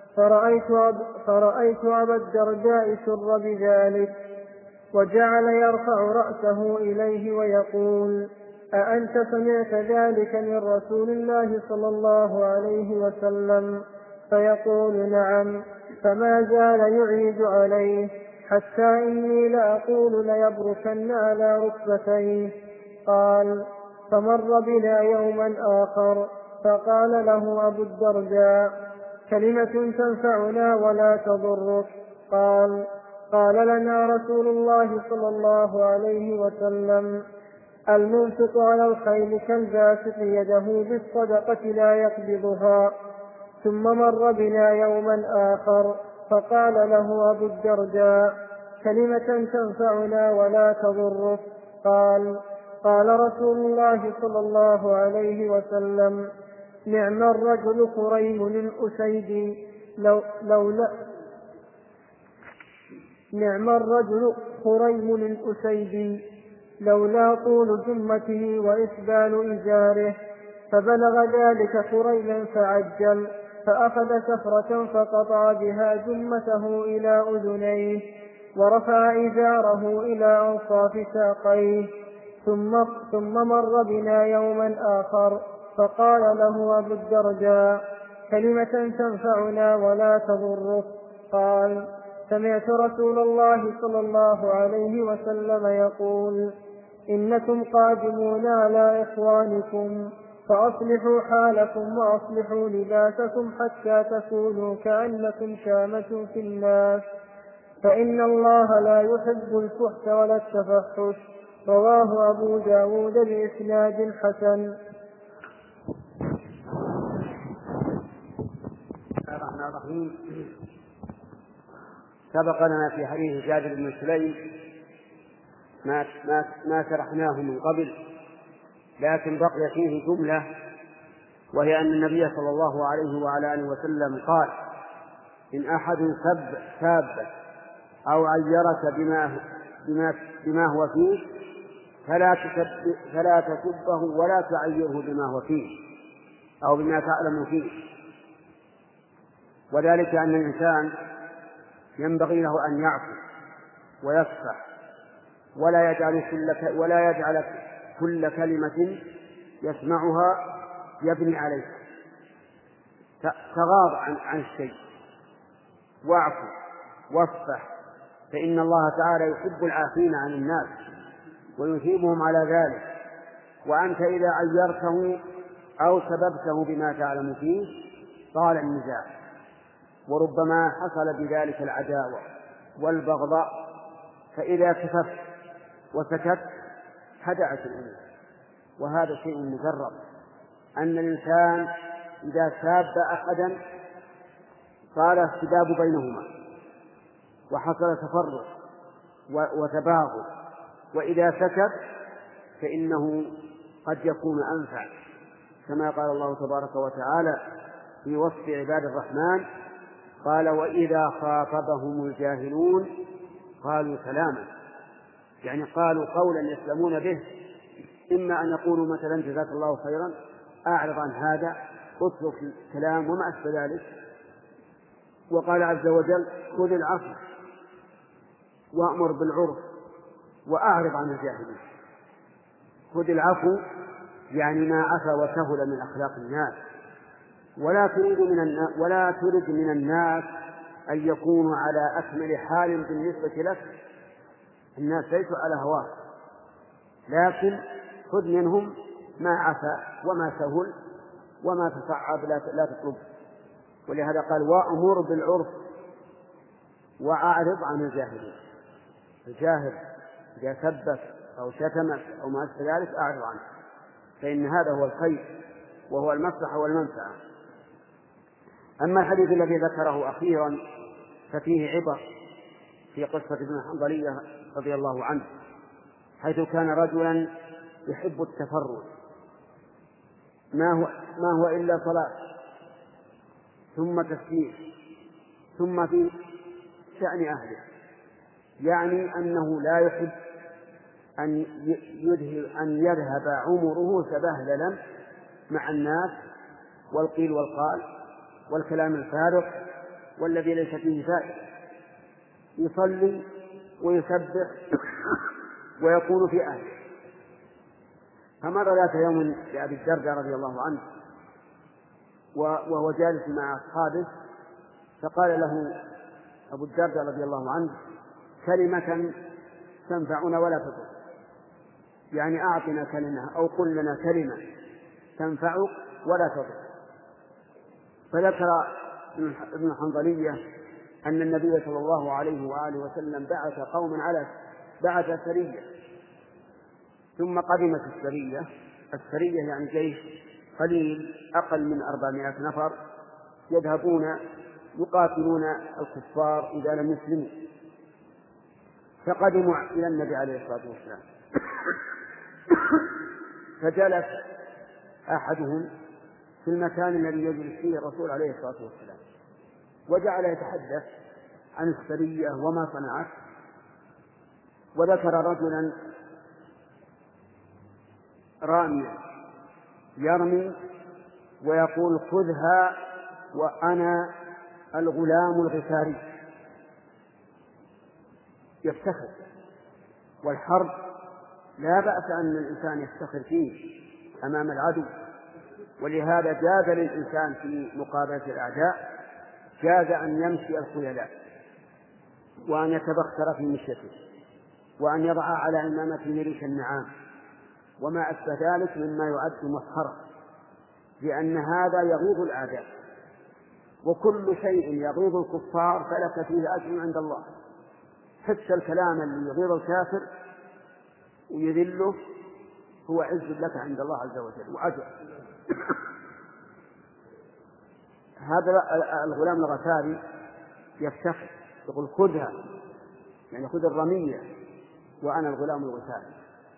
فرأيت أبا الدرداء سر بذلك، وجعل يرفع رأسه إليه ويقول: أأنت سمعت ذلك من رسول الله صلى الله عليه وسلم؟ فيقول: نعم. فما زال يعيد عليه حتى إني لأقول ليبركن على ركبتيه. قال: فمر بنا يوما آخر، فقال له أبو الدرداء: كلمة تنفعنا ولا تضرك. قال لنا رسول الله صلى الله عليه وسلم: المنفق على الخيل كالباسط يده بالصدقة لا يقبضها. ثم مر بنا يوما آخر، فقال له أبو الدرداء: كلمة تنفعنا ولا تضرك. قال رسول الله صلى الله عليه وسلم: نعم الرجل خريم الأسيدي لولا طول جمته وإسبال إزاره. فبلغ ذلك خريما فعجل، فأخذ سفرة فقطع بها جمته إلى أذنيه، ورفع إزاره إلى أنصاف ساقيه. ثم مر بنا يوما آخر، فقال له أبو الدرداء: كلمة تنفعنا ولا تضرك. قال: سمعت رسول الله صلى الله عليه وسلم يقول: إنكم قادمون على إخوانكم، فأصلحوا حالكم وأصلحوا لباسكم حتى تكونوا كأنكم شامة في الناس، فإن الله لا يحب الفحش ولا التفحش. رواه أبو داود بإسناد حسن. الرحمن الرحيم. سبق لنا في حديث جابر بن سليم ما شرحناه من قبل، لكن بقي فيه جملة، وهي أن النبي صلى الله عليه وعلى آله وسلم قال: إن أحد ساب أو عيرك بما هو فيه فلا تسبه ولا تعيره بما هو فيه أو بما تعلم فيه. وذلك أن الإنسان ينبغي له أن يعفو ويصفح، ولا يجعل كل كلمة يسمعها يبني عليها. تغاض عن الشيء واعفو واصفح، فإن الله تعالى يحب العافين عن الناس ويثيبهم على ذلك. وأنت إذا عيرته أو سببته بما تعلم فيه طال النزاع، وربما حصل بذلك العداوة والبغضاء. فإذا كففت وسكت هدأت الأمور، وهذا شيء مجرب، أن الإنسان إذا ساب أحدا صار السباب بينهما وحصل تفرق وتباغض، وإذا سكت فإنه قد يكون أنفع، كما قال الله تبارك وتعالى في وصف عباد الرحمن: قال: وإذا خاطبهم الجاهلون قالوا سلاما. يعني قالوا قولا يسلمون به، إما أن يقولوا مثلا: جزاك الله خيرا، أعرض عن هذا، اترك الكلام وما أشبه ذلك. وقال عز وجل خذ العفو وأمر بالعرف وأعرض عن الجاهلين. خذ العفو يعني ما عفا وسهل من أخلاق الناس، ولا ترد من الناس أن يكونوا على أكمل حال بالنسبة لك. الناس ليسوا على هواه، لكن خذ منهم ما عفا وما سهل وما تصعب لا تطلب. ولهذا قال وأمر بالعرف وأعرض عن الجاهلين. الجاهل إذا سبك أو شتمك أو ما أشبه ذلك أعرض عنه، فإن هذا هو الخير وهو المصلحة والمنفعة. أما الحديث الذي ذكره أخيرا ففيه عبر في قصة ابن حنظلية رضي الله عنه، حيث كان رجلا يحب التفرد، ما هو إلا صلاة ثم تسبيح ثم في شأن أهله، يعني أنه لا يحب أن يذهب عمره سبهللا مع الناس والقيل والقال والكلام الفارغ والذي ليس فيه فائدة. يصلي ويسبح ويكون في أهله. فمر ذات يوم لأبي الدرداء رضي الله عنه وهو جالس مع أصحابه، فقال له أبو الدرداء رضي الله عنه كلمة تنفعنا ولا تضر، يعني أعطنا كلمة أو قل لنا كلمة تنفعك ولا تضر. فذكر ابن حنظلية أن النبي صلى الله عليه وآله وسلم بعث سرية، ثم قدمت السرية يعني جيش قليل أقل من 400 نفر يذهبون يقاتلون الكفار إذا لم يسلموا. فقدموا إلى النبي عليه الصلاة والسلام، فجلس أحدهم في المكان الذي يجلس فيه الرسول عليه الصلاة والسلام، وجعل يتحدث عن السرية وما صنعت. وذكر رجلا راميا يرمي ويقول خذها وأنا الغلام الغفاري، يفتخر. والحرب لا بأس أن الإنسان يفتخر فيه أمام العدو، ولهذا جاز للإنسان في مقابلة الأعداء جاز أن يمشي الخيلاء وأن يتبختر في مشيته وأن يضع على عمامته ريش النعام وما أشبه ذلك مما يعد مسخرة، لأن هذا يغيظ الأعداء، وكل شيء يغيظ الكفار فلك فيه أجر عند الله. حتى الكلام اللي يغيظ الكافر ويذله هو عز لك عند الله عز وجل وأجر. هذا الغلام الغفاري يفتخر يقول خذها، يعني خذ الرمية وأنا الغلام الغفاري.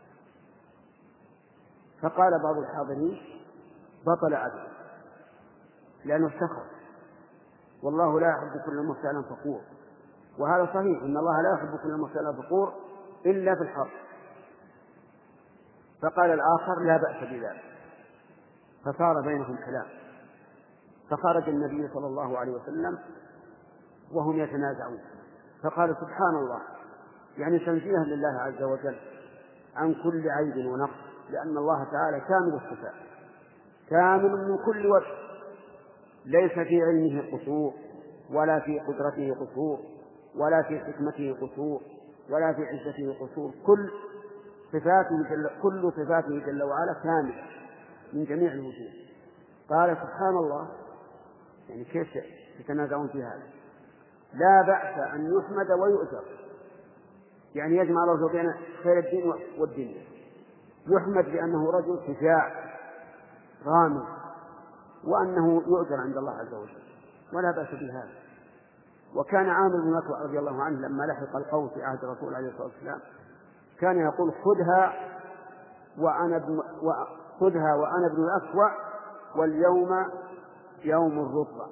فقال بعض الحاضرين بطل عدل لأنه افتخر، والله لا يحب كل مختال فخور. وهذا صحيح، إن الله لا يحب كل مختال فخور إلا في الحرب. فقال الآخر لا بأس بذلك، فصار بينهم كلام. فخرج النبي صلى الله عليه وسلم وهم يتنازعون، فقال سبحان الله، يعني تنزيها لله عز وجل عن كل عيب ونقص، لأن الله تعالى كامل الصفات كامل من كل وجه، ليس في علمه قصور ولا في قدرته قصور ولا في حكمته قصور ولا في عزته قصور. كل صفاته جل وعلا كاملة من جميع الوجوه. قال سبحان الله، يعني كيف يتنازعون في هذا؟ لا بأس أن يحمد ويؤجر، يعني يجمع الله بين خير الدين والدنيا. يحمد لأنه رجل شجاع غامض، وأنه يؤجر عند الله عز وجل، ولا بأس بهذا. وكان عامر بن مكوى رضي الله عنه لما لحق القوم في عهد الرسول عليه الصلاة والسلام كان يقول خذها وأنا ابن الأكوع واليوم يوم الرطبة.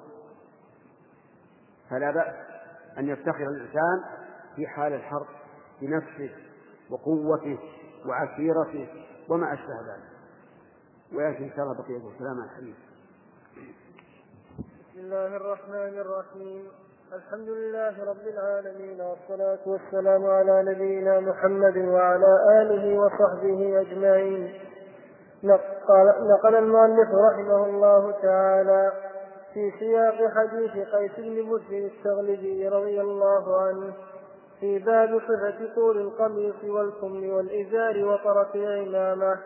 فلا بأس أن يفتخر الإنسان في حال الحرب بنفسه وقوته وعسيرته وما أشبه ذلك. ويأتي إن شاء الله بقية الكلام عن الحديث. بسم الله الرحمن الرحيم. الحمد لله رب العالمين، والصلاة والسلام على نبينا محمد وعلى آله وصحبه أجمعين. نقل المؤلف رحمه الله تعالى في سياق حديث قيس بن مسلم التغلبي رضي الله عنه في باب صفة طول القميص والكم والإزار وطرف العمامة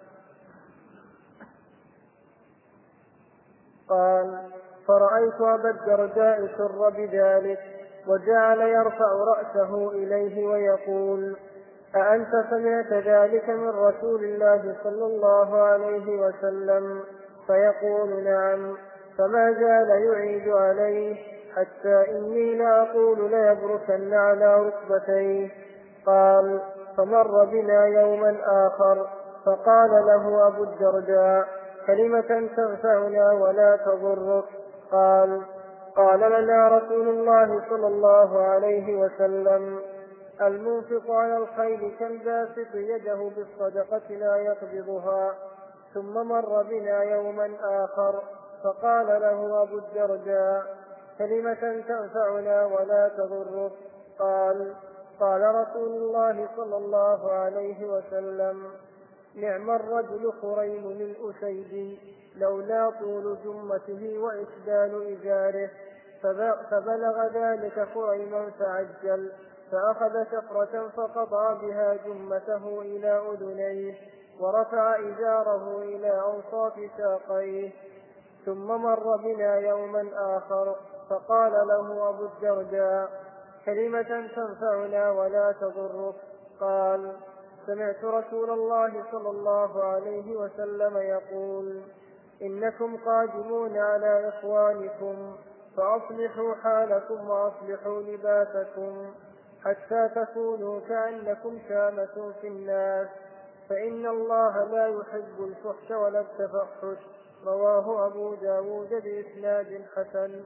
قال: فرأيت أبا الدرداء سر بذلك، وجعل يرفع رأسه إليه ويقول: أأنت سمعت ذلك من رسول الله صلى الله عليه وسلم؟ فيقول: نعم. فما زال يعيد عليه حتى إني لأقول ليبركن على ركبتيه. قال: فمر بنا يوما آخر فقال له أبو الدرداء: كلمة تنفعنا ولا تضرك. قال لنا رسول الله صلى الله عليه وسلم: المنفق على الخيل كالباسط يده بالصدقة لا يقبضها. ثم مر بنا يوما آخر فقال له أبو الدرداء: كلمة تنفعنا ولا تضرك. قال رسول الله صلى الله عليه وسلم: نعم الرجل خريم الأسيدي، لولا طول جمته وإسبال إزاره. فبلغ ذلك خريما فعجل، فأخذ شفرة فقطع بها جمته إلى أذنيه، ورفع إزاره إلى أنصاف ساقيه. ثم مر بنا يوما آخر فقال له أبو الدرداء: كلمة تنفعنا ولا تضرك. قال: سمعت رسول الله صلى الله عليه وسلم يقول: إنكم قادمون على إخوانكم فأصلحوا حالكم وأصلحوا لباسكم حتى تكونوا كأنكم شامة في الناس، فإن الله لا يحب الفحش ولا التفحش. رواه أبو داود بإسناد حسن.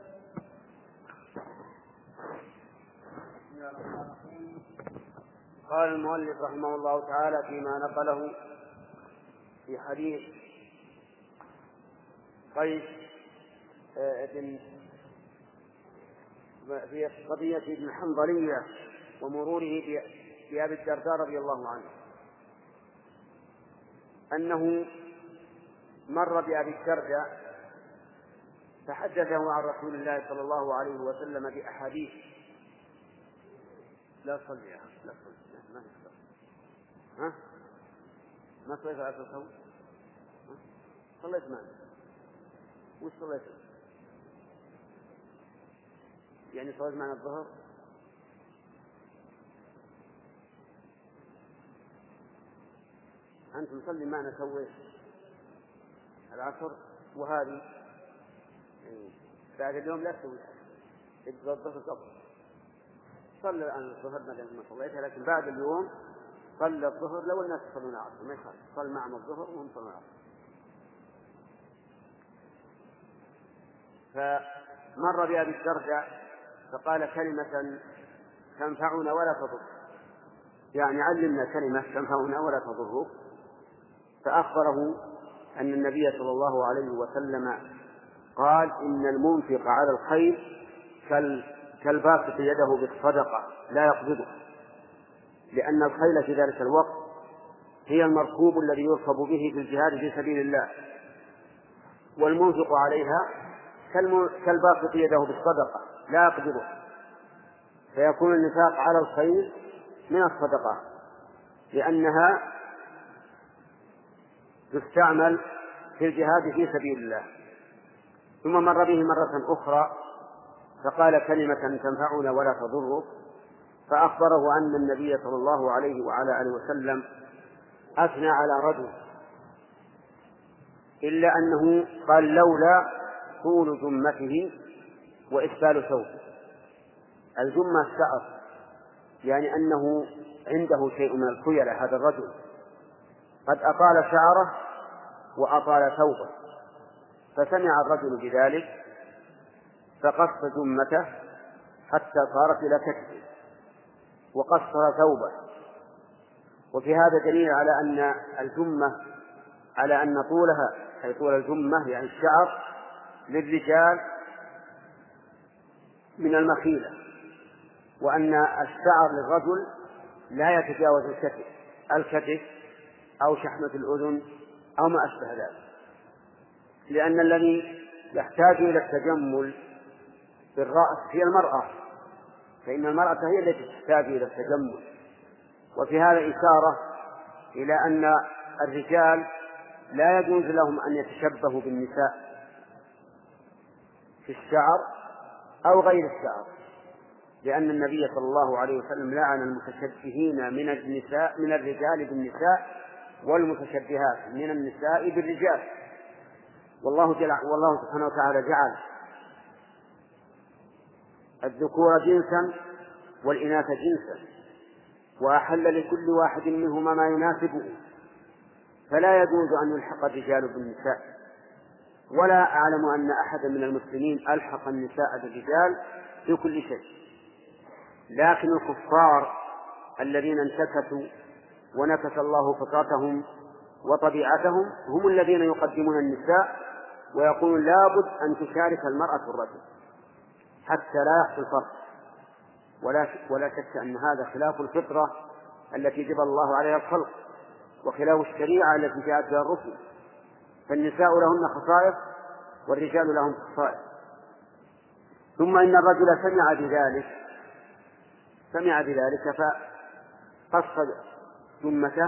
قال المؤلف رحمه الله تعالى فيما نقله في حديث قيس في قضية ابن حنظلية ومروره بأبي الدرداء رضي الله عنه، أنه مر بأبي الدرداء فحدثه عن رسول الله صلى الله عليه وسلم بأحاديث. لا صلي يا أخي، لا صلي، ما يصلي. ها؟ ما صليت على الصوم؟ صليت معنا. وش صليت؟ يعني صليت معنا الظهر؟ أنت مصلي معنا سويت العصر وهذه يعني بعد اليوم لا تسوي إذا الظهر قبل. صلى الآن الظهر ما صليتها، لكن بعد اليوم صلى الظهر لو الناس يصلون العصر ما يخالف، صلى معنا الظهر وهم صلوا العصر. فمر بأبي الدرداء فقال: كلمة تنفعنا ولا تضر، يعني علمنا كلمة تنفعنا ولا تضر. فأخبره أن النبي صلى الله عليه وسلم قال: إن المنفق على الخير كالباسط يده بالصدقة لا يقبضه، لأن الخيل في ذلك الوقت هي المركوب الذي يركب به في الجهاد في سبيل الله، والمنفق عليها كالباسط يده بالصدقة لا يقبضه، فيكون النفاق على الخيل من الصدقة لأنها تستعمل في الجهاد في سبيل الله. ثم مر به مرة أخرى فقال: كلمة تنفعنا ولا تضر. فأخبره أن النبي صلى الله عليه وعلى آله وسلم أثنى على رجل، إلا أنه قال: لولا طول جمته وإسبال ثوبه. الجمة الشعر، يعني أنه عنده شيء من الخيلة. هذا الرجل قد أطال شعره وأطال ثوبه، فسمع الرجل بذلك فقص جمته حتى صارت إلى كتفه وقصر ثوبه. وفي هذا دليل على أن الجمة، على أن طولها أي طول الجمة يعني الشعر للرجال من المخيلة، وأن الشعر للرجل لا يتجاوز الكتف أو شحمة الأذن أو ما أشبه ذلك، لأن الذي يحتاج إلى التجمل بالرأس هي المرأة، فإن المرأة هي التي تحتاج إلى التجمل. وفي هذا إشارة إلى أن الرجال لا يجوز لهم أن يتشبهوا بالنساء في الشعر أو غير الشعر، لأن النبي صلى الله عليه وسلم لعن المتشبهين من الرجال بالنساء والمتشبهات من النساء بالرجال. والله سبحانه وتعالى جعل الذكور جنسا والإناث جنسا، وأحل لكل واحد منهما ما يناسبه، فلا يجوز أن يلحق الرجال بالنساء، ولا أعلم أن أحدا من المسلمين ألحق النساء بالرجال في كل شيء. لكن الكفار الذين انتكسوا ونكس الله فطرتهم وطبيعتهم هم الذين يقدمون النساء ويقولون لابد أن تشارك المرأة الرجل حتى لا يحصل فرق، ولا شك أن هذا خلاف الفطرة التي جبل الله عليها الخلق، وخلاف الشريعة التي جاءت بها الرسل. فالنساء لهن خصائص والرجال لهم خصائص. ثم إن الرجل سمع بذلك فقصد جمته،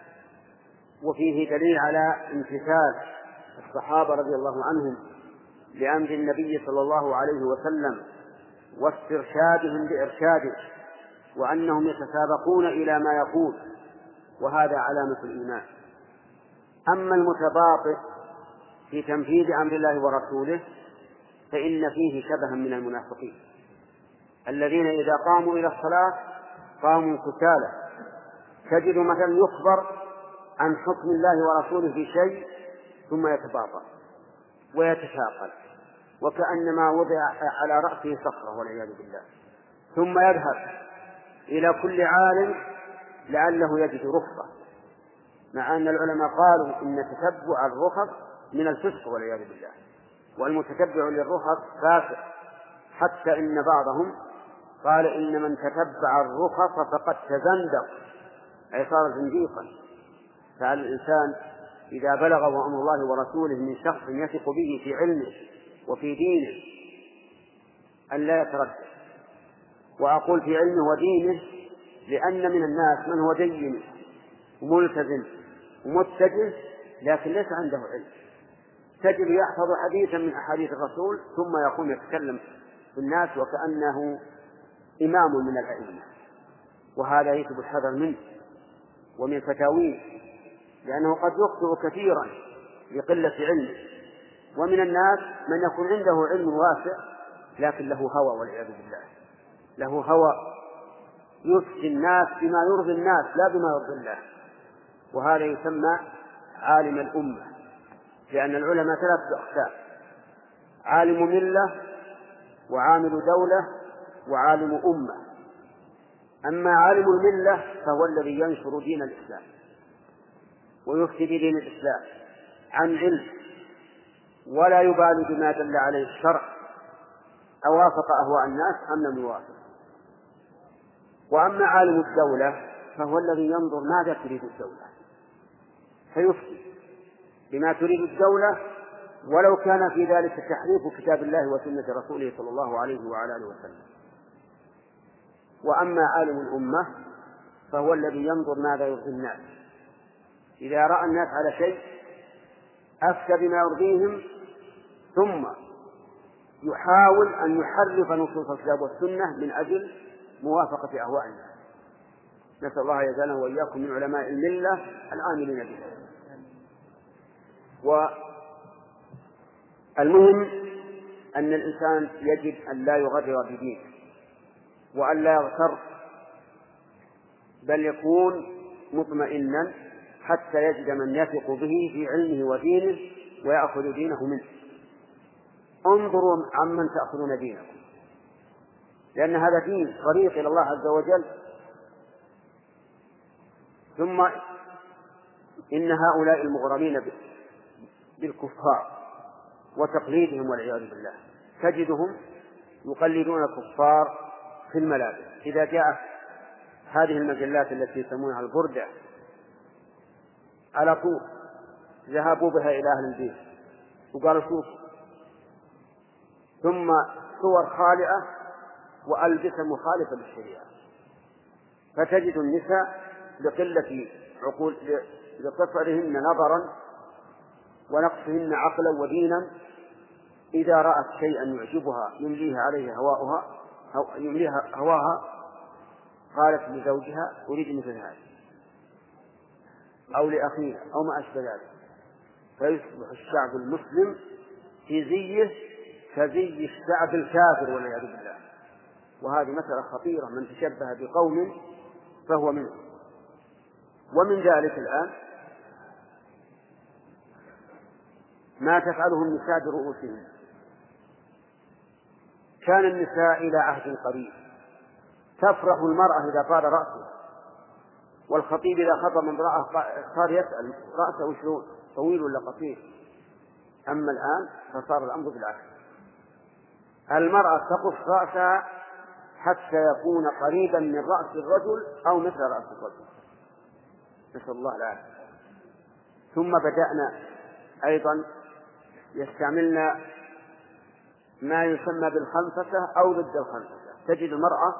وفيه دليل على امتثال الصحابة رضي الله عنهم لأمر النبي صلى الله عليه وسلم واسترشادهم بإرشاده، وأنهم يتسابقون إلى ما يقول، وهذا علامة الإيمان. أما المتباطئ في تنفيذ أمر الله ورسوله فإن فيه شبها من المنافقين الذين إذا قاموا إلى الصلاة قاموا كسالى، تجد مثلا يخبر عن حكم الله ورسوله في شيء ثم يتباطأ ويتشاقل وكأنما وضع على رأسه صخرة والعياذ بالله، ثم يذهب إلى كل عالم لعله يجد رخصة، مع أن العلماء قالوا إن تتبع الرخص من الفسق والعياذ بالله، والمتتبع للرخص فاسق، حتى إن بعضهم قال إن من تتبع الرخص فقد تزندق، أي صار زنديقا. فعلى الإنسان إذا بلغه أمر الله ورسوله من شخص يثق به في علمه وفي دينه أن لا يتردد. وأقول في علمه ودينه لأن من الناس من هو دين وملتزم ومتجه لكن ليس عنده علم، تجد يحفظ حديثا من أحاديث الرسول ثم يقوم يتكلم في الناس وكأنه إمام من الأئمة، وهذا يجب الحذر منه ومن فتاويه، لأنه قد يخطئ كثيرا لقلة علمه. ومن الناس من يكون عنده علم واسع لكن له هوى والعياذ بالله، له هوى يفتي الناس بما يرضي الناس لا بما يرضي الله، وهذا يسمى عالم الأمة، لأن العلماء 3 أقسام: عالم ملة وعامل دولة وعالم أمة. أما عالم الملة فهو الذي ينشر دين الإسلام ويفتي بدين الإسلام عن علم ولا يبالي بما دل عليه الشرع أوافق أهواء الناس أم لم يوافق. وأما عالم الدولة فهو الذي ينظر ماذا تريد الدولة فيفتي بما تريد الدولة ولو كان في ذلك تحريف كتاب الله وسنة رسوله صلى الله عليه وعلى آله وسلم. وأما عالم الأمة فهو الذي ينظر ماذا يرضي الناس، إذا رأى الناس على شيء أفتى بما يرضيهم ثم يحاول أن يحرف نصوص الكتاب والسنة من أجل موافقة أهواء الناس. نسأل الله يجعلنا وإياكم من علماء الملة العاملين بها. والمهم أن الإنسان يجب أن لا يغرر بدينه وأن لا يغتر، بل يكون مطمئنا حتى يجد من يثق به في علمه ودينه ويأخذ دينه منه. انظروا عمن تأخذون دينكم، لأن هذا دين طريق إلى الله عز وجل. ثم إن هؤلاء المغرمين بالكفار وتقليدهم والعياذ بالله تجدهم يقلدون الكفار في الملابس. إذا جاءت هذه المجلات التي يسمونها البردة على طول ذهبوا بها إلى أهل البيت وقالوا شوف، ثم صور خالئة وألبسة مخالفة للشريعة، فتجد النساء لقلة عقول لقصرهن نظرا ونقصهن عقلا ودينا، إذا رأت شيئا يعجبها يمليها هواها قالت لزوجها أريد مثل هذا أو لأخيها أو ما أشبه ذلك، فيصبح الشعب المسلم في زيه كزي الشعب الكافر والعياذ بالله. وهذه مسألة خطيرة، من تشبه بقوم فهو منهم. ومن ذلك الآن ما تفعله النساء برؤوسهن. كان النساء إلى عهد قريب تفرح المرأة إذا طال رأسه، والخطيب إذا خطب امرأة صار يسأل رأسه شلون طويل ولا قصير. أما الآن فصار الأمر بالعكس، المرأة تقص رأسها حتى يكون قريبا من رأس الرجل أو مثل رأس الرجل، نسأل الله العافية. ثم بدأنا أيضا يستعملنا ما يسمى بالخنفسة أو ضد الخنفسة. تجد المرأة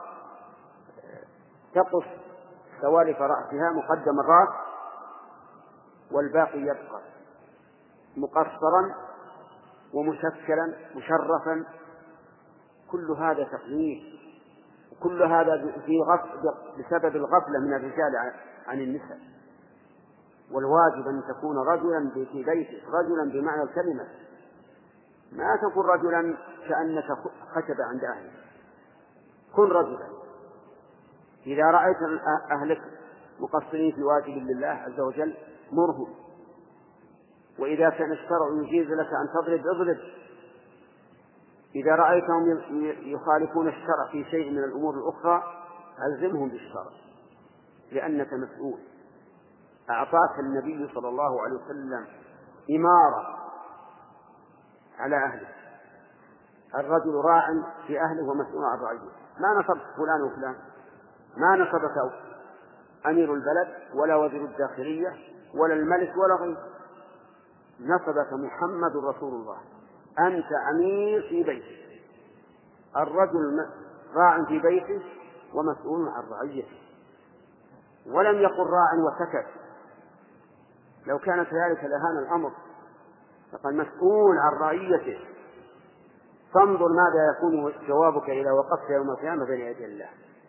تقص سوالف رأسها مقدم الرأس والباقي يبقى مقصرا ومشكلا مشرفا. كل هذا تقليد، وكل هذا بسبب الغفلة من الرجال عن النساء. والواجب أن تكون رجلا في بيتك، رجلا بمعنى الكلمة، ما تكون رجلا كأنك خشب عند أهلك. كن رجلا. إذا رأيت أهلك مقصرين في واجب لله عز وجل مرهم، وإذا كان الشرع يجيز لك أن تضرب اضرب. إذا رأيتهم يخالفون الشرع في شيء من الأمور الأخرى ألزمهم بالشرع، لأنك مسؤول. أعطاك النبي صلى الله عليه وسلم إمارة على أهله. الرجل راع في أهله ومسؤول عن رعيته. ما نصبك فلان وفلان، ما نصبك أمير البلد ولا وزير الداخلية ولا الملك ولا غيره، نصبك محمد رسول الله. أنت أمير في بيتك. الرجل راع في بيته ومسؤول عن رعيته. ولم يقل راع وسكت، لو كان كذلك لهان الأمر، فقد مسؤول عن رعيته. فانظر ماذا يكون جوابك إذا وقفت يوم القيامة بين يدي الله.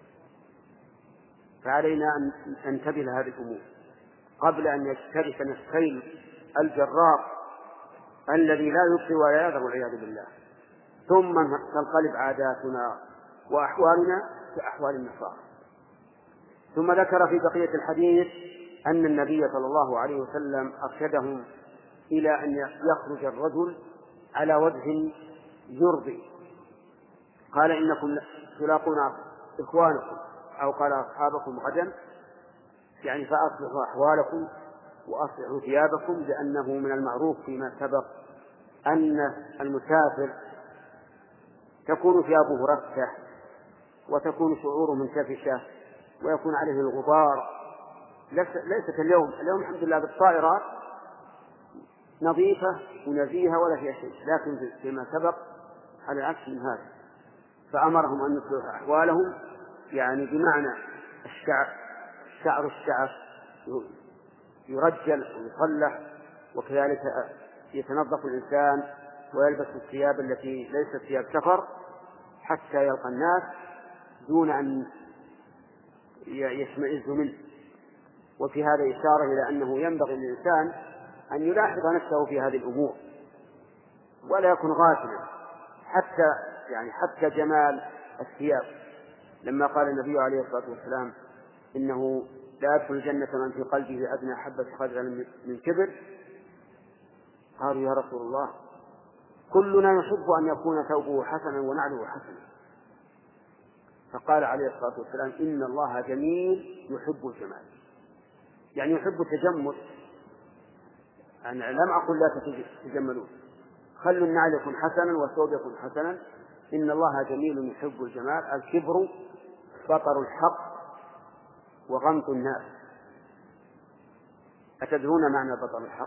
فعلينا أن ننتبه لهذه الأمور قبل أن يشتركنا السيل الجرار الذي لا يبقي ولا يذر والعياذ بالله، ثم تنقلب عاداتنا وأحوالنا كأحوال النصارى. ثم ذكر في بقية الحديث أن النبي صلى الله عليه وسلم أرشدهم إلى أن يخرج الرجل على وجه يرضي. قال إنكم تلاقون إخوانكم أو قال أصحابكم غدا، يعني فأصلحوا أحوالكم وأصلحوا ثيابكم، لأنه من المعروف فيما سبق أن المسافر تكون ثيابه رفة وتكون شعوره منتفشة ويكون عليه الغبار. ليست اليوم الحمد لله بالطائرات نظيفة ونزيهة ولا فيها شيء، لكن فيما سبق على العكس من هذا. فأمرهم أن يصلحوا أحوالهم، يعني بمعنى الشعر يرجل ويصلح، وكذلك يتنظف الإنسان ويلبس الثياب التي ليست ثياب سفر حتى يلقى الناس دون أن يشمئز منه. وفي هذا إشارة إلى أنه ينبغي للإنسان أن يلاحظ نفسه في هذه الأمور ولا يكون غافلا، حتى جمال الثياب. لما قال النبي عليه الصلاة والسلام إنه لا يدخل الجنة من في قلبه أدنى حبة خردل من كبر، قالوا يا رسول الله كلنا يحب أن يكون ثوبه حسنا ونعله حسنا. فقال عليه الصلاة والسلام إن الله جميل يحب الجمال، يعني يحب التجمل. أنا لم أقل لا تتجملون، خلوا النعل يكون حسنا والثوب يكون حسنا، إن الله جميل يحب الجمال. الكبر بطر الحق وغمط الناس. أتدرون معنى بطر الحق؟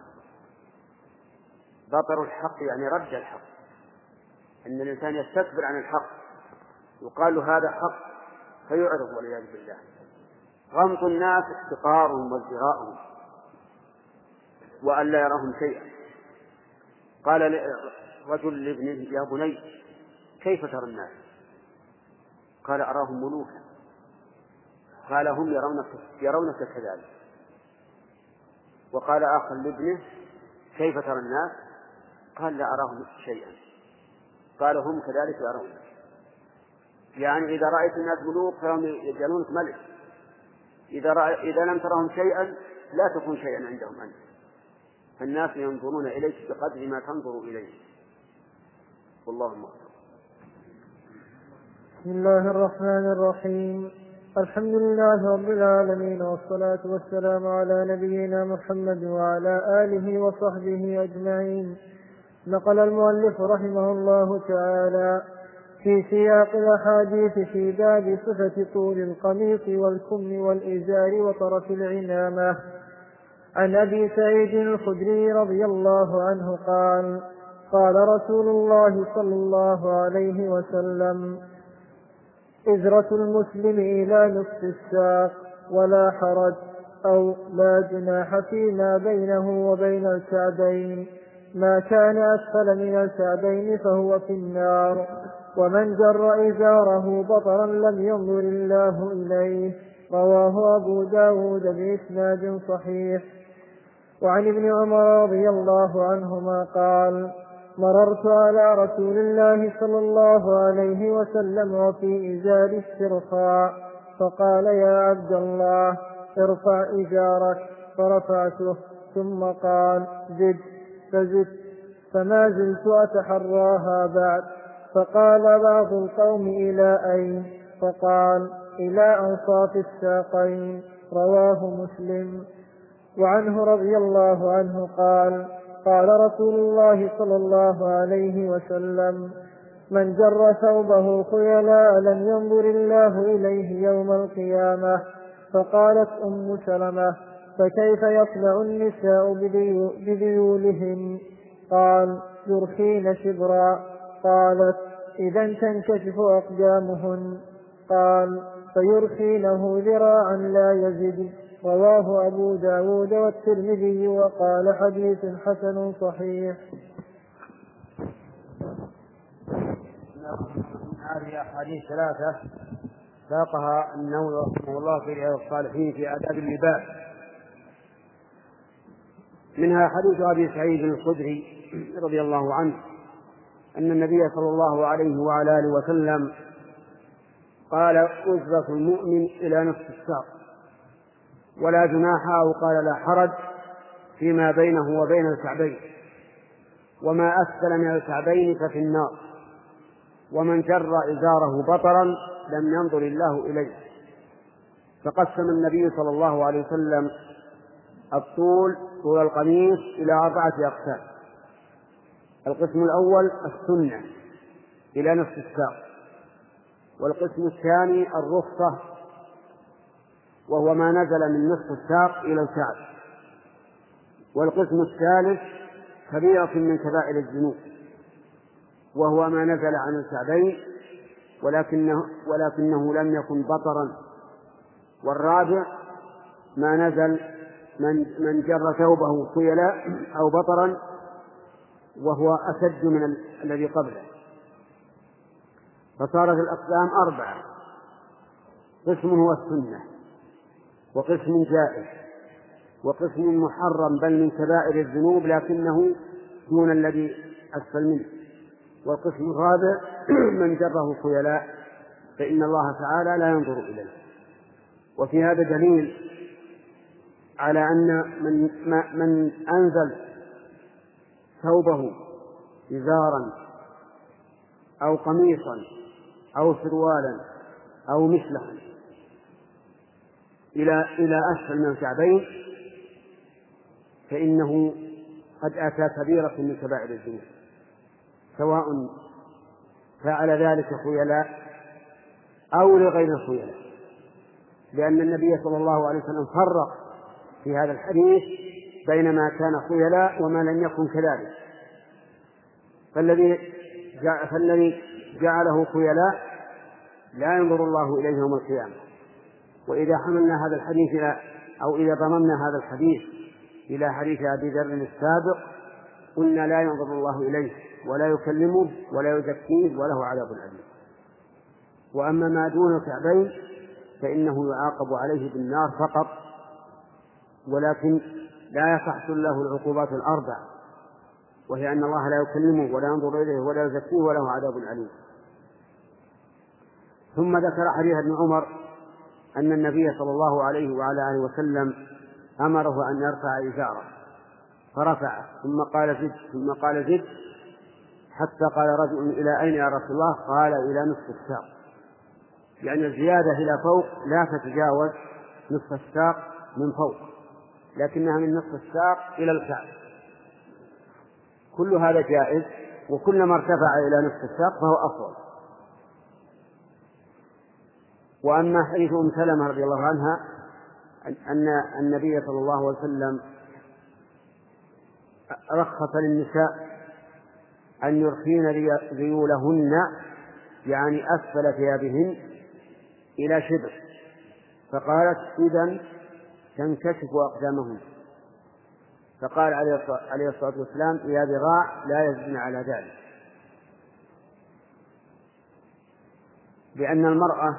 بطر الحق يعني رد الحق، أن الإنسان يستكبر عن الحق، يقال له هذا حق فيعرض والعياذ بالله. غمط الناس احتقارهم وازدراءهم وأن لا يراهم شيئا. قال رجل لابنه يا بني كيف ترى الناس؟ قال أراهم ملوكا. قال هم يرونك كذلك. وقال آخر لابنه كيف ترى الناس؟ قال لا أراهم شيئا. قال هم كذلك يرونك. يعني إذا رأيت الناس ملوك فهم يجعلونك ملك، إذا لم ترهم شيئا لا تكون شيئا عندهم أنت. فالناس ينظرون إليك بقدر ما تنظر إليه. والله أكبر. بسم الله الرحمن الرحيم. الحمد لله رب العالمين، والصلاة والسلام على نبينا محمد وعلى آله وصحبه أجمعين. نقل المؤلف رحمه الله تعالى في سياق الأحاديث في باب صفة طول القميص والكم والإزار وطرف العمامة عن أبي سعيد الخدري رضي الله عنه قال: قال رسول الله صلى الله عليه وسلم: إزرة المسلم إلى نصف الساق ولا حرج، أو لا جناح فيما بينه وبين الكعبين، ما كان أسفل من الكعبين فهو في النار، ومن جر إزاره بطرا لم ينظر الله إليه. رواه أبو داود بإسناد صحيح. وعن ابن عمر رضي الله عنهما قال: مررت على رسول الله صلى الله عليه وسلم وفي إزار استرخاء، فقال: يا عبد الله ارفع إزارك، فرفعته، ثم قال: زد، فزدت، فما زلت أتحراها بعد. فقال بعض القوم: إلى أين؟ فقال: إلى أنصاف الساقين. رواه مسلم. وعنه رضي الله عنه قال: قال رسول الله صلى الله عليه وسلم: من جر ثوبه خيلاء لم ينظر الله إليه يوم القيامة. فقالت أم سلمة: فكيف يصنع النساء بذيولهن؟ قال: يرخين شبرا. قالت: إذا تنكشف أقدامهن. قال: فيرخينه ذراعا لا يزد. رواه أبو داود والترمذي وقال: حديث حسن صحيح. هذه أحاديث ثلاثة ساقها النووي رحمه الله في رياض الصالحين في آداب اللباس. منها حديث أبي سعيد الخدري رضي الله عنه أن النبي صلى الله عليه وعلى آله وسلم قال: أزرة المؤمن إلى نصف الساق ولا جناح، أو قال لا حرج، فيما بينه وبين الكعبين، وما أسفل من الكعبين ففي النار، ومن جر إزاره بطرا لم ينظر الله إليه. فقسم النبي صلى الله عليه وسلم الطول، طول القميص، إلى 4 أقسام. القسم الأول السنة إلى نصف الساق، والقسم الثاني الرخصة، وهو ما نزل من نصف الساق إلى الكعب، والقسم الثالث كبيرة من كبائر الذنوب، وهو ما نزل عن الكعبين ولكنه لم يكن بطرا، والرابع ما نزل من جر ثوبه خيلاء أو بطرا، وهو أشد من الذي قبله. فصارت الأقسام 4: قسم هو السنة، وقسم جائز، وقسم محرم بل من كبائر الذنوب لكنه دون الذي أسفل منه، والقسم الرابع من جره خيلاء فإن الله تعالى لا ينظر إليه. وفي هذا دليل على أن من أنزل ثوبه إزارا أو قميصا أو سروالا أو مثلها إلى أسفل من الكعبين فإنه قد أتى كبيرة من كبائر الذنوب، سواء فعل ذلك خيلاء أو لغير الخيلاء، لأن النبي صلى الله عليه وسلم فرق في هذا الحديث بين ما كان خيلاء وما لم يكن كذلك. فالذي جعله خيلاء لا ينظر الله إليه يوم القيامة. وإذا حملنا هذا الحديث أو إذا ضممنا هذا الحديث إلى حديث أبي ذر السابق قلنا لا ينظر الله إليه ولا يكلمه ولا يزكيه وله عذاب أليم. وأما ما دون الكعبين فإنه يعاقب عليه بالنار فقط، ولكن لا تحصل له العقوبات الأربع، وهي أن الله لا يكلمه ولا ينظر إليه ولا يزكيه وله عذاب أليم. ثم ذكر حديث ابن عمر أن النبي صلى الله عليه وعلى آله وسلم أمره أن يرفع إزاره فرفعه ثم قال زد حتى قال رجل إلى أين يا رسول الله؟ قال إلى نصف الساق، يعني الزيادة إلى فوق لا تتجاوز نصف الساق من فوق، لكنها من نصف الساق إلى الكعب. كل هذا جائز، وكلما ارتفع إلى نصف الساق فهو أفضل. وأما حديث أم سلمة رضي الله عنها أن النبي صلى الله عليه وسلم رخص للنساء أن يرخين ذيولهن، يعني أسفل ثيابهن إلى شبر، فقالت إذن تنكشف أقدامهن، فقال عليه الصلاة والسلام يا ذراع لا يزن على ذلك، لأن المرأة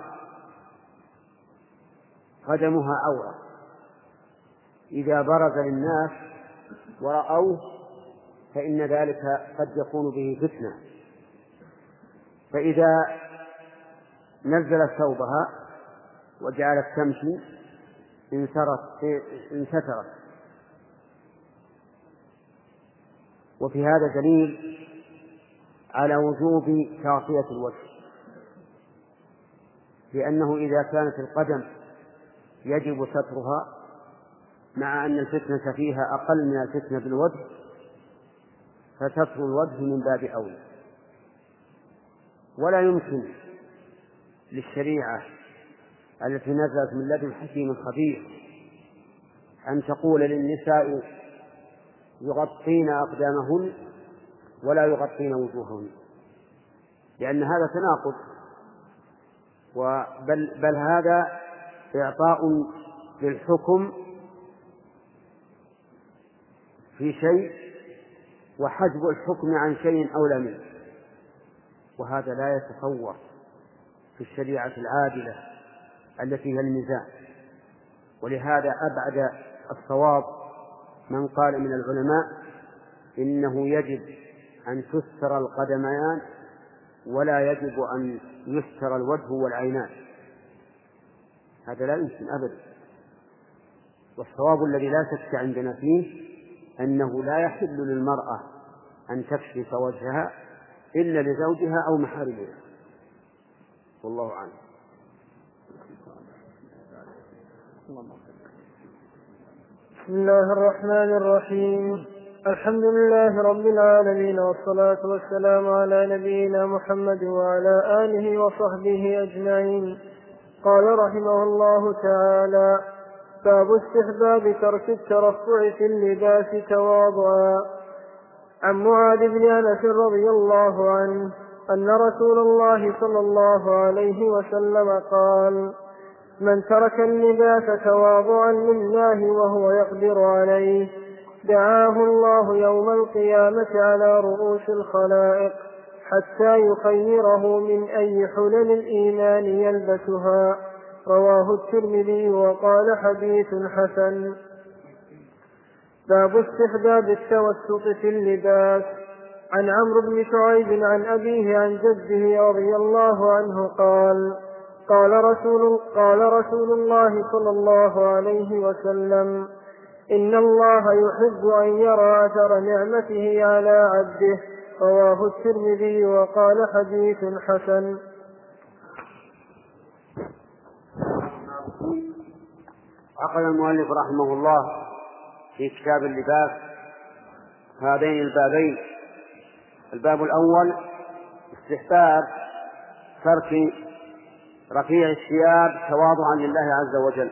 قدمها عورة، إذا برز للناس ورأوه فإن ذلك قد يكون به فتنة، فإذا نزلت ثوبها وجعلت تمشي انسترت. وفي هذا دليل على وجوب تغطية الوجه، لأنه إذا كانت القدم يجب سترها مع أن الفتنة فيها أقل من الفتنة بالوجه، فستر الوجه من باب أولى. ولا يمكن للشريعة التي نزلت من لدن حكيم خبير أن تقول للنساء يغطين أقدامهن ولا يغطين وجوههن، لأن هذا تناقض، بل هذا إعطاء للحكم في شيء وحجب الحكم عن شيء أولى منه، وهذا لا يتصور في الشريعة العادلة التي هي الميزان. ولهذا أبعد الصواب من قال من العلماء إنه يجب أن تستر القدمان ولا يجب أن يستر الوجه والعينان، هذا لا يمكن أبدا. والصواب الذي لا شك عندنا فيه أنه لا يحل للمرأة أن تكشف وجهها إلا لزوجها أو محارمها، والله أعلم. بسم الله الرحمن الرحيم. الحمد لله رب العالمين، والصلاة والسلام على نبينا محمد وعلى آله وصحبه أجمعين. قال رحمه الله تعالى: باب استحباب ترك الترفع في اللباس تواضعا. عن معاذ بن أنس رضي الله عنه أن رسول الله صلى الله عليه وسلم قال: من ترك اللباس تواضعا لله وهو يقدر عليه دعاه الله يوم القيامة على رؤوس الخلائق حتى يخيره من أي حلل الإيمان يلبسها. رواه الترمذي وقال حديث حسن. باب استحباب التوسط في اللباس. عن عمرو بن شعيب عن أبيه عن جده رضي الله عنه قال: قال رسول الله صلى الله عليه وسلم: إن الله يحب أن يرى أثر نعمته على عبده. رواه الترمذي وقال حديث حسن. عقد المؤلف رحمه الله في كتاب اللباس هذين البابين. الباب الأول استحباب ترك رفيع الثياب تواضعا لله عز وجل.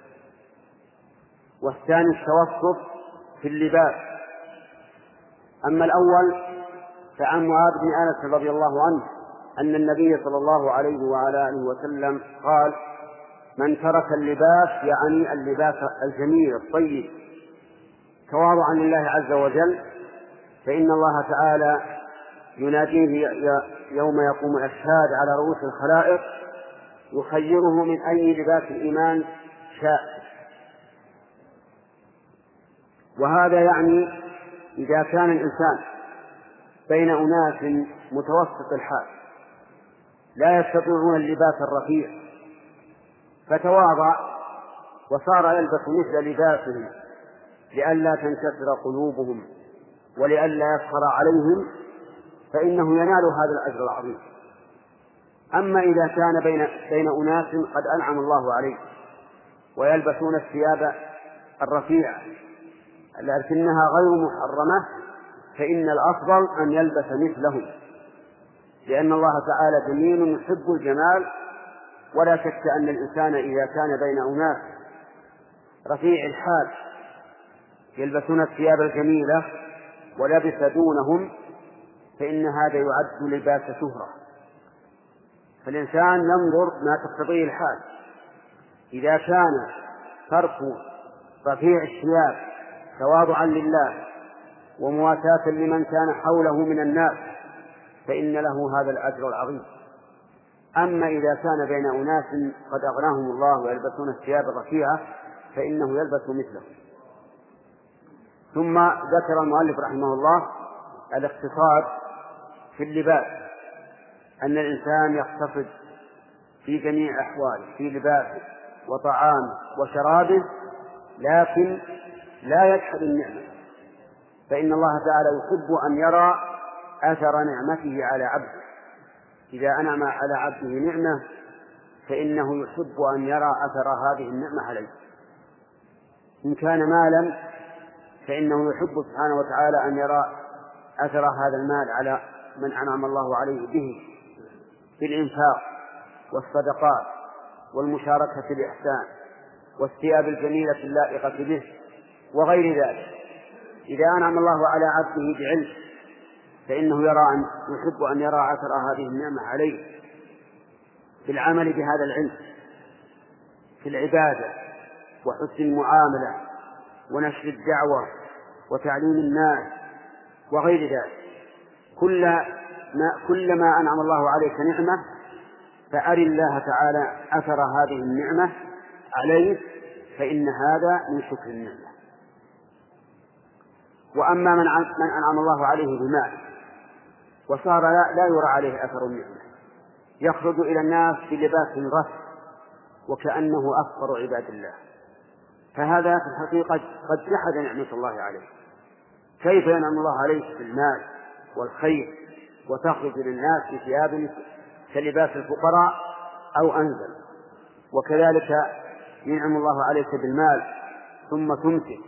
والثاني التوسط في اللباس. أما الأول فعن معاذ بن أنس رضي الله عنه أن النبي صلى الله عليه وعلى آله وسلم قال: من ترك اللباس يعني اللباس الجميل الطيب تواضعا لله عز وجل فإن الله تعالى يناديه يوم يقوم الأشهاد على رؤوس الخلائق يخيره من أي لباس الإيمان شاء. وهذا يعني إذا كان الإنسان بين أناس متوسط الحال لا يستطيعون اللباس الرفيع فتواضع وصار يلبس مثل لباسهم لئلا تنكسر قلوبهم ولئلا يفخر عليهم فإنه ينال هذا الأجر العظيم. أما إذا كان بين أناس قد أنعم الله عليه ويلبسون الثياب الرفيعة لكنها غير محرمة فإن الأفضل أن يلبس مثلهم، لأن الله تعالى جميل يحب الجمال. ولا شك أن الإنسان إذا كان بين أناس رفيع الحال يلبسون الثياب الجميلة ولبس دونهم فإن هذا يعد لباس شهرة. فالإنسان ينظر ما تقتضيه الحال. إذا كان ترك رفيع الثياب تواضعا لله ومواساة لمن كان حوله من الناس فإن له هذا الأجر العظيم. أما إذا كان بين أناس قد أغناهم الله ويلبسون الثياب الرفيعة فإنه يلبس مثله. ثم ذكر المؤلف رحمه الله الاقتصاد في اللباس، أن الإنسان يقتصد في جميع أحواله في لباسه وطعامه وشرابه، لكن لا يجحد النعمة، فإن الله تعالى يحب أن يرى أثر نعمته على عبده. إذا أنعم على عبده نعمة فإنه يحب أن يرى أثر هذه النعمة عليه. إن كان مالا فإنه يحب سبحانه وتعالى أن يرى أثر هذا المال على من أنعم الله عليه به بالإنفاق والصدقات والمشاركة في الإحسان والثياب الجميلة اللائقة به وغير ذلك. إذا أنعم الله على عبده بعلم فإنه يحب أن يرى أثر هذه النعمة عليه بالعمل بهذا العلم في العبادة وحسن المعاملة ونشر الدعوة وتعليم الناس وغير ذلك. كلما أنعم الله عليك نعمة فأر الله تعالى أثر هذه النعمة عليك فإن هذا من شكر النعمة. وأما من أنعم الله عليه بمال وصار لا يرى عليه أثر النعمة يخرج إلى الناس بلباس رث وكأنه أفقر عباد الله، فهذا في الحقيقة قد جحد نعمة الله عليه. كيف ينعم الله عليك بالمال والخير وتخرج للناس بثياب كلباس الفقراء أو أنزل؟ وكذلك ينعم الله عليك بالمال ثم تنفق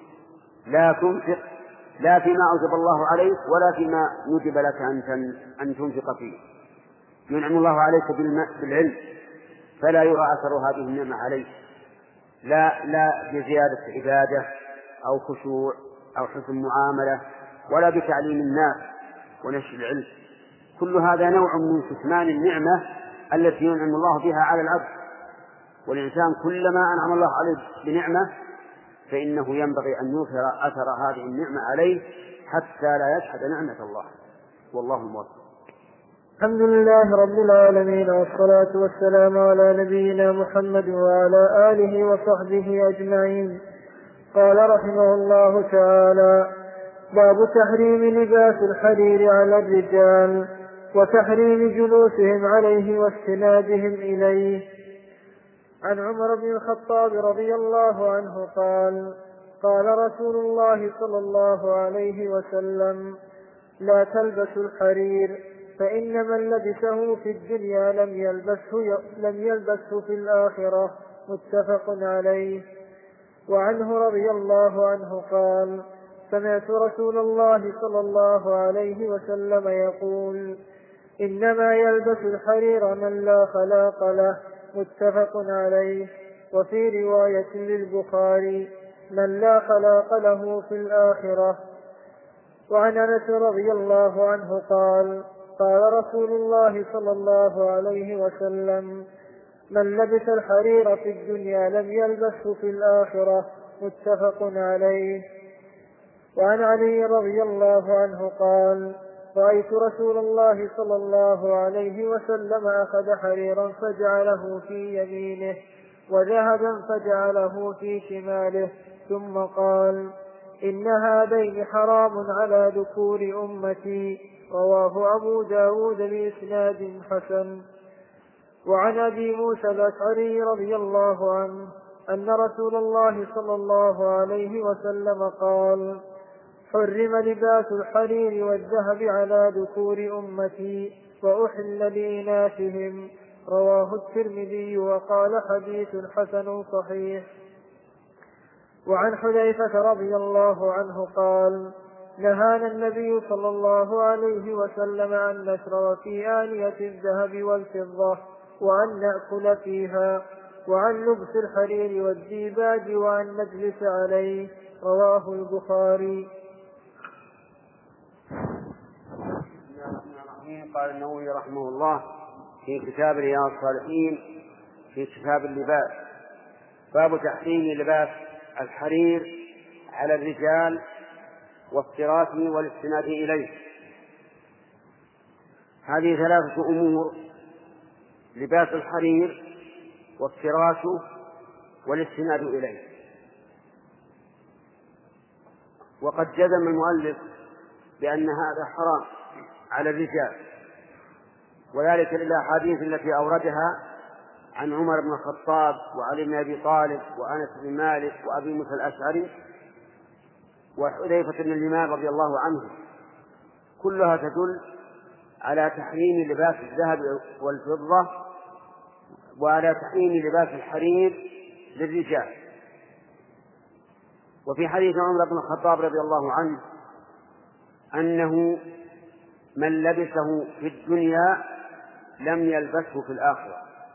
لا فيما أوجب الله عليك ولا فيما يجب لك أن تنفق فيه. ينعم الله عليك بالعلم فلا يرى أثر هذه النعمة عليك، لا بزيادة عبادة أو خشوع أو حسن معاملة ولا بتعليم الناس ونشر العلم. كل هذا نوع من كتمان النعمة التي ينعم الله بها على العبد. والإنسان كلما أنعم الله عليه بنعمة فإنه ينبغي أن يظهر أثر هذه النعمة عليه حتى لا يجحد نعمة الله. والله موفق. الحمد لله رب العالمين، والصلاة والسلام على نبينا محمد وعلى آله وصحبه أجمعين. قال رحمه الله تعالى: باب تحريم لباس الحرير على الرجال وتحريم جلوسهم عليه واستنادهم إليه. عن عمر بن الخطاب رضي الله عنه قال رسول الله صلى الله عليه وسلم: لا تلبسوا الحرير فإن من لبسه في الدنيا لم يلبسه في الآخرة. متفق عليه. وعنه رضي الله عنه قال: سمعت رسول الله صلى الله عليه وسلم يقول: إنما يلبس الحرير من لا خلاق له، متفق عليه. وفي رواية للبخاري: من لا خلاق له في الآخرة. وعن أنس رضي الله عنه قال: قال رسول الله صلى الله عليه وسلم: من لبس الحرير في الدنيا لم يلبسه في الآخرة، متفق عليه. وعن علي رضي الله عنه قال: رأيت رسول الله صلى الله عليه وسلم أخذ حريرا فجعله في يمينه، وذهبا فجعله في شماله، ثم قال: إن هذين حرام على ذكور أمتي. رواه أبو داود بإسناد حسن. وعن أبي موسى الأشعري رضي الله عنه أن رسول الله صلى الله عليه وسلم قال: حرم لباس الحرير والذهب على ذكور أمتي، وأحل لإناثهم. رواه الترمذي وقال: حديث حسن صحيح. وعن حذيفة رضي الله عنه قال: نهانا النبي صلى الله عليه وسلم أن نشرب في آنية الذهب والفضة، وأن نأكل فيها، وعن لبس الحرير والديباج، وأن نجلس عليه. رواه البخاري. قال النووي رحمه الله في كتاب رياض الصالحين في كتاب اللباس: باب تحريم لباس الحرير على الرجال وافتراسه والاستناد إليه. هذه ثلاثة أمور: لباس الحرير وافتراسه والاستناد إليه. وقد جزم المؤلف بأن هذا حرام على الرجال، وذلك للأحاديث التي أوردها عن عمر بن الخطاب وعلي بن أبي طالب وأنس بن مالك وأبي موسى الأشعري وحذيفة بن اليمان رضي الله عنه، كلها تدل على تحريم لباس الذهب والفضة وعلى تحريم لباس الحرير للرجال. وفي حديث عمر بن الخطاب رضي الله عنه أنه من لبسه في الدنيا لم يلبسه في الآخرة،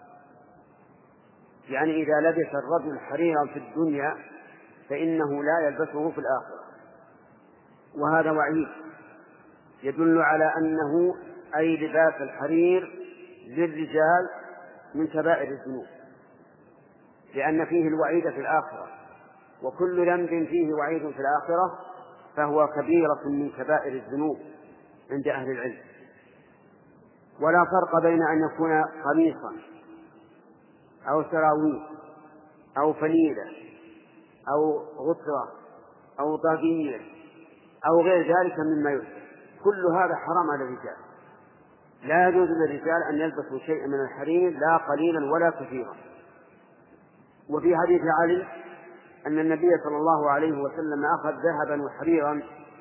يعني إذا لبس الرجل حريرا في الدنيا فإنه لا يلبسه في الآخرة. وهذا وعيد يدل على أنه أي لباس الحرير للرجال من كبائر الذنوب، لأن فيه الوعيد في الآخرة، وكل ذنب فيه وعيد في الآخرة فهو كبيرة من كبائر الذنوب عند أهل العلم. ولا فرق بين أن يكون قميصا أو سراويل أو فنيلة أو غترة أو طاقية أو غير ذلك مما يلبس، كل هذا حرام على الرجال. لا يجوز للرجال أن يلبسوا شيئا من الحرير، لا قليلا ولا كثيرا. وفي حديث علي أن النبي صلى الله عليه وسلم أخذ ذهبا وحريرا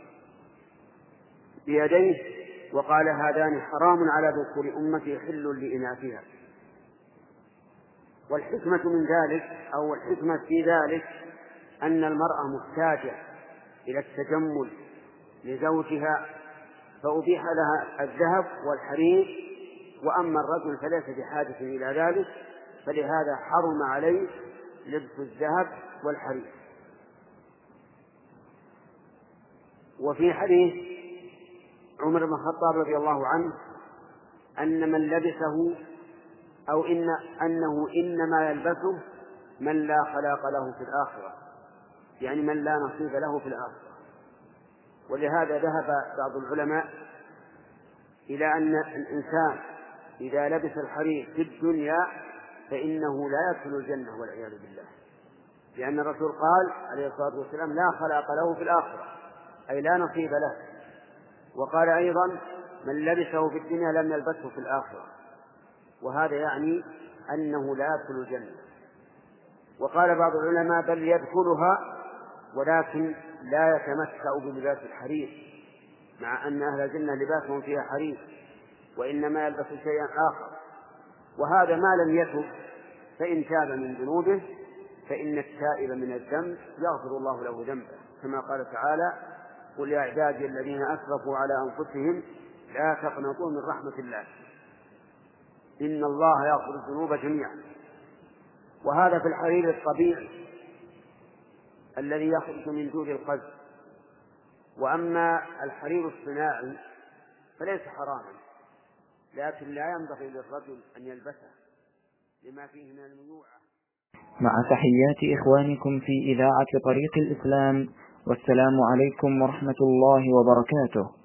بيديه وقال: هذان حرام على ذكور أمتي حل لإناثها. والحكمة من ذلك أو الحكمة في ذلك أن المرأة محتاجة إلى التجمل لزوجها، فأبيح لها الذهب والحرير، وأما الرجل فليس بحاجة إلى ذلك، فلهذا حرم عليه لبس الذهب والحرير. وفي حديث عمر بن الخطاب رضي الله عنه أن من لبسه أو أنه إنما يلبسه من لا خلاق له في الآخرة، يعني من لا نصيب له في الآخرة. ولهذا ذهب بعض العلماء إلى أن الإنسان إذا لبس الحرير في الدنيا فإنه لا يدخل الجنة والعياذ بالله، لأن الرسول قال عليه الصلاة والسلام: لا خلاق له في الآخرة، أي لا نصيب له. وقال أيضا: من لبسه في الدنيا لم يلبسه في الآخرة، وهذا يعني أنه لا يدخل الجنة. وقال بعض العلماء: بل يدخلها ولكن لا يتمتع بلباس الحرير، مع أن أهل الجنة لباسهم فيها حرير، وإنما يلبس شيئا آخر. وهذا ما لم يتب، فإن تاب من ذنوبه فإن التائب من الذنب يغفر الله له ذنبه، كما قال تعالى: قل يا عبادي الذين أسرفوا على أنفسهم لا تقنطوا من رحمة الله إن الله يغفر الذنوب جميعا. وهذا في الحرير الطبيعي الذي يخرج من دون القز. وأما الحرير الصناعي فليس حراما، لكن لا ينبغي للرجل أن يلبسه لما فيه من الميوعة. مع تحيات إخوانكم في إذاعة طريق الإسلام، والسلام عليكم ورحمة الله وبركاته.